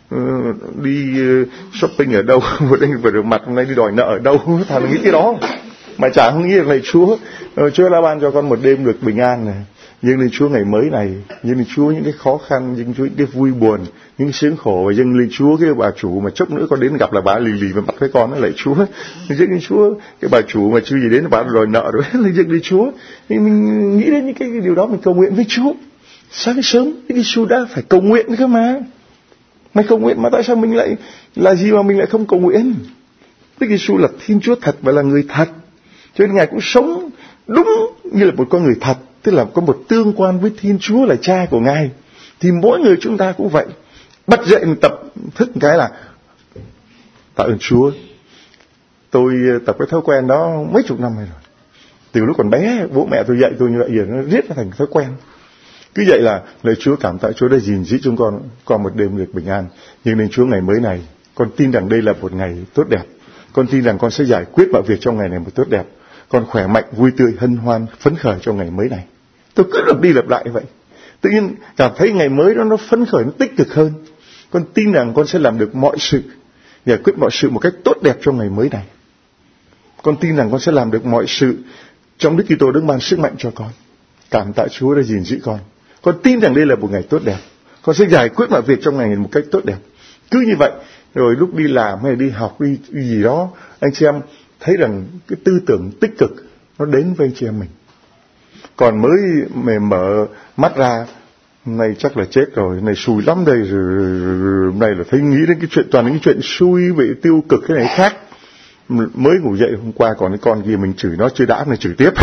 đi shopping ở đâu, vừa đánh vừa rửa mặt, hôm nay đi đòi nợ ở đâu, thằng nghĩ cái đó mà chả không nghĩ là này Chúa đã ban cho con một đêm được bình an này, dâng lên Chúa ngày mới này, dâng lên Chúa những cái khó khăn, dâng Chúa những cái vui buồn, những cái sướng khổ, và dâng lên Chúa cái bà chủ mà chốc nữa con đến gặp là bà lì lì và mặt với con, nó lại Chúa, dâng lên Chúa cái bà chủ mà chưa gì đến bà đòi nợ rồi, dâng lên Chúa. Thì mình nghĩ đến những cái điều đó, mình cầu nguyện với Chúa. Sáng sớm Đức Giêsu đã phải cầu nguyện cơ mà. Mày cầu nguyện mà tại sao mình lại là gì mà mình lại không cầu nguyện? Đức Giêsu là Thiên Chúa thật và là người thật, cho nên Ngài cũng sống đúng như là một con người thật, tức là có một tương quan với Thiên Chúa là Cha của Ngài. Thì mỗi người chúng ta cũng vậy. Bật dậy mình tập thức cái là tạ ơn Chúa. Tôi tập cái thói quen đó mấy chục năm rồi. Từ lúc còn bé bố mẹ tôi dạy tôi như vậy, giờ nó riết nó thành thói quen. Cứ vậy là lời Chúa, cảm tạ Chúa đã gìn giữ chúng con một đêm được bình an. Nhưng nên Chúa ngày mới này, con tin rằng đây là một ngày tốt đẹp. Con tin rằng con sẽ giải quyết mọi việc trong ngày này một tốt đẹp. Con khỏe mạnh, vui tươi, hân hoan, phấn khởi trong ngày mới này. Tôi cứ lặp đi lặp lại như vậy. Tự nhiên cảm thấy ngày mới đó nó phấn khởi, nó tích cực hơn. Con tin rằng con sẽ làm được mọi sự, giải quyết mọi sự một cách tốt đẹp trong ngày mới này. Con tin rằng con sẽ làm được mọi sự trong Đức Kitô Đấng ban sức mạnh cho con. Cảm tạ Chúa đã gìn giữ con. Con tin rằng đây là một ngày tốt đẹp. Con sẽ giải quyết mọi việc trong ngày này một cách tốt đẹp. Cứ như vậy, rồi lúc đi làm hay đi học đi gì đó, anh chị em thấy rằng cái tư tưởng tích cực nó đến với anh chị em mình. Còn mới mở mắt ra, hôm nay chắc là chết rồi, này xui lắm đây, rồi hôm nay là thấy nghĩ đến cái chuyện, toàn những chuyện xui vậy, tiêu cực cái này khác. Mới ngủ dậy hôm qua còn cái con kia mình chửi nó chưa đã, này chửi tiếp.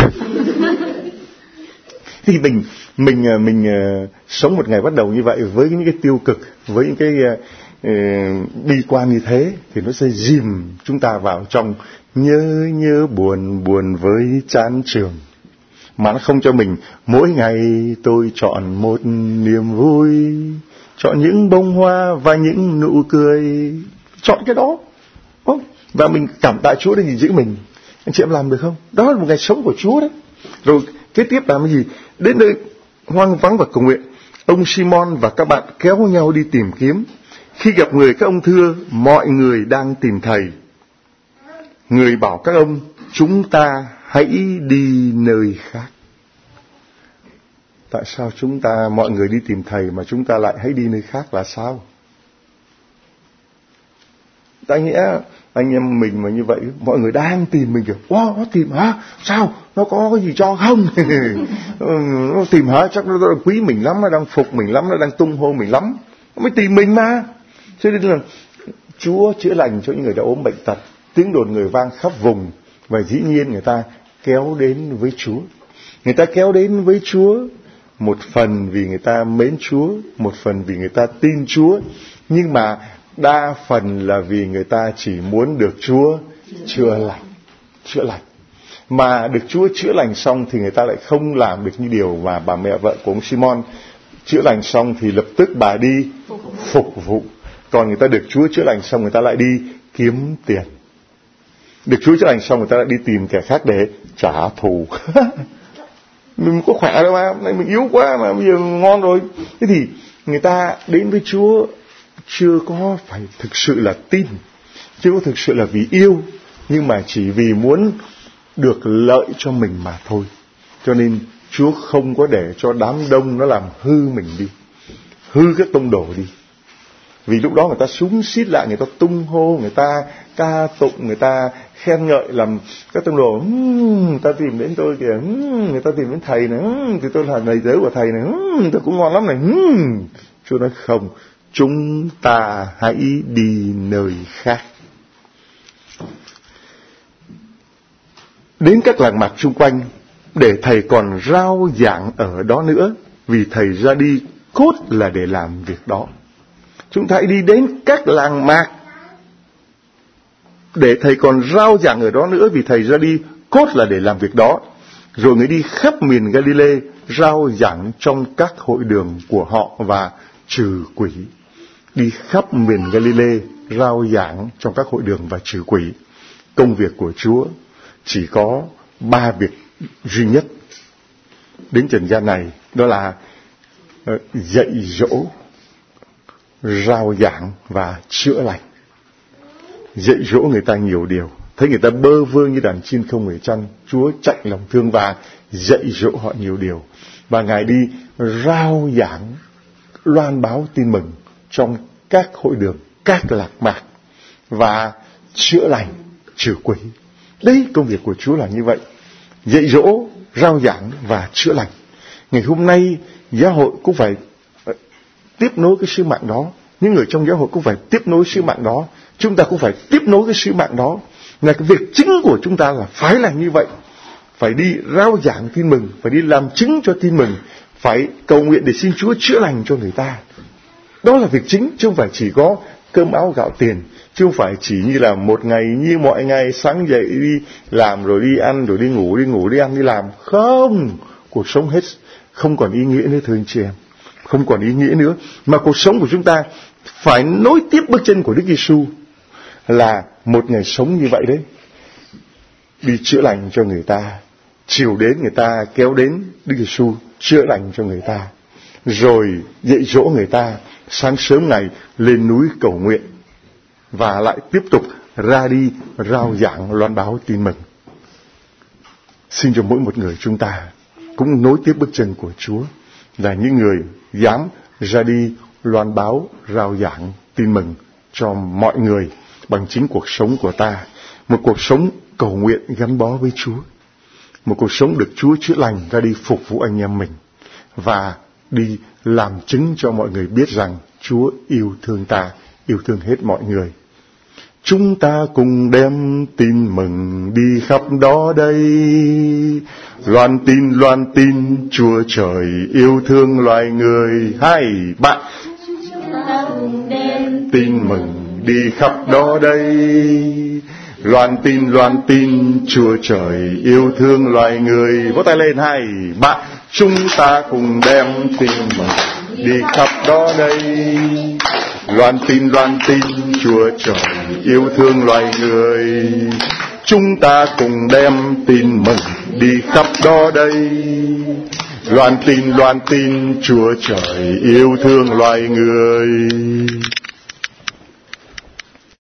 Thì mình sống một ngày bắt đầu như vậy với những cái tiêu cực, với những cái bi quan như thế, thì nó sẽ dìm chúng ta vào trong nhớ buồn với chán trường, mà nó không cho mình mỗi ngày tôi chọn một niềm vui, chọn những bông hoa và những nụ cười, chọn cái đó, không? Và mình cảm tạ Chúa để gìn giữ mình. Anh chị em làm được không? Đó là một ngày sống của Chúa đấy. Rồi kế tiếp làm cái gì? Đến nơi hoang vắng và cầu nguyện, ông Simon và các bạn kéo nhau đi tìm kiếm. Khi gặp người, các ông thưa, mọi người đang tìm thầy. Người bảo các ông, chúng ta hãy đi nơi khác. Tại sao mọi người đi tìm thầy mà chúng ta lại hãy đi nơi khác là sao? Tại nghĩa anh em mình mà như vậy, mọi người đang tìm mình kìa, wow, nó tìm hả? Sao? Nó có cái gì cho không? Nó tìm hả? Chắc nó đang quý mình lắm, nó đang phục mình lắm, nó đang tung hô mình lắm, nó mới tìm mình mà. Cho nên là Chúa chữa lành cho những người đã ốm bệnh tật, tiếng đồn người vang khắp vùng, và dĩ nhiên người ta kéo đến với Chúa. Người ta kéo đến với Chúa một phần vì người ta mến Chúa, một phần vì người ta tin Chúa, nhưng mà đa phần là vì người ta chỉ muốn được Chúa chữa lành. Mà được Chúa chữa lành xong thì người ta lại không làm được như điều mà bà mẹ vợ của ông Simon chữa lành xong thì lập tức bà đi phục vụ. Còn người ta được Chúa chữa lành xong người ta lại đi kiếm tiền. Được Chúa chữa lành xong người ta lại đi tìm kẻ khác để trả thù. Mình có khỏe đâu mà, mình yếu quá mà bây giờ ngon rồi. Thế thì người ta đến với Chúa chưa có phải thực sự là tin, chưa có thực sự là vì yêu, nhưng mà chỉ vì muốn được lợi cho mình mà thôi. Cho nên Chúa không có để cho đám đông nó làm hư mình đi, hư các tông đồ đi. Vì lúc đó người ta súng xít lại, người ta tung hô, người ta ca tụng, người ta khen ngợi, làm các tông đồ người ta tìm đến tôi kìa, người ta tìm đến thầy này, thì tôi là thầy giới của thầy này, tôi cũng ngon lắm này. Chúa nói không, chúng ta hãy đi nơi khác. Đến các làng mạc xung quanh, để thầy còn rao giảng ở đó nữa, vì thầy ra đi cốt là để làm việc đó. Chúng ta hãy đi đến các làng mạc để thầy còn rao giảng ở đó nữa, vì thầy ra đi cốt là để làm việc đó. Rồi người đi khắp miền Galilee rao giảng trong các hội đường của họ và trừ quỷ. Đi khắp miền Galilee rao giảng trong các hội đường và trừ quỷ. Công việc của Chúa chỉ có 3 việc duy nhất đến trần gian này, đó là dạy dỗ, rao giảng và chữa lành. Dạy dỗ người ta nhiều điều, thấy người ta bơ vơ như đàn chim không người chăn, Chúa chạy lòng thương và dạy dỗ họ nhiều điều. Và Ngài đi rao giảng, loan báo tin mừng trong các hội đường, các lạc mạc và chữa lành, trừ quỷ. Đấy, công việc của Chúa là như vậy: dạy dỗ, rao giảng và chữa lành. Ngày hôm nay giáo hội cũng phải tiếp nối cái sứ mạng đó. Những người trong giáo hội cũng phải tiếp nối sứ mạng đó. Chúng ta cũng phải tiếp nối cái sứ mạng đó. Là cái việc chính của chúng ta là phải là như vậy. Phải đi rao giảng tin mừng, phải đi làm chứng cho tin mừng, phải cầu nguyện để xin Chúa chữa lành cho người ta. Đó là việc chính, chứ không phải chỉ có cơm áo gạo tiền, chứ không phải chỉ như là một ngày như mọi ngày, sáng dậy đi làm rồi đi ăn rồi đi ngủ đi ăn đi làm. Không, cuộc sống hết không còn ý nghĩa nữa thưa anh chị em, không còn ý nghĩa nữa. Mà cuộc sống của chúng ta phải nối tiếp bước chân của Đức Giêsu, là một ngày sống như vậy đấy. Đi chữa lành cho người ta, chiều đến người ta kéo đến Đức Giêsu chữa lành cho người ta, rồi dạy dỗ người ta, sáng sớm ngày lên núi cầu nguyện, và lại tiếp tục ra đi rao giảng loan báo tin mừng. Xin cho mỗi một người chúng ta cũng nối tiếp bước chân của Chúa, là những người dám ra đi loan báo rao giảng tin mừng cho mọi người bằng chính cuộc sống của ta. Một cuộc sống cầu nguyện gắn bó với Chúa, một cuộc sống được Chúa chữa lành, ra đi phục vụ anh em mình và đi làm chứng cho mọi người biết rằng Chúa yêu thương ta, yêu thương hết mọi người. Chúng ta cùng đem tin mừng đi khắp đó đây, loan tin Chúa trời yêu thương loài người. 2, 3. Chúng ta cùng đem tin mừng đi khắp đó đây, loan tin Chúa trời yêu thương loài người. Vỗ tay lên. 2, 3. Chúng ta cùng đem tin mừng đi khắp đó đây, loan tin Chúa trời yêu thương loài người. Chúng ta cùng đem tin mừng đi khắp đó đây, loan tin Chúa trời yêu thương loài người.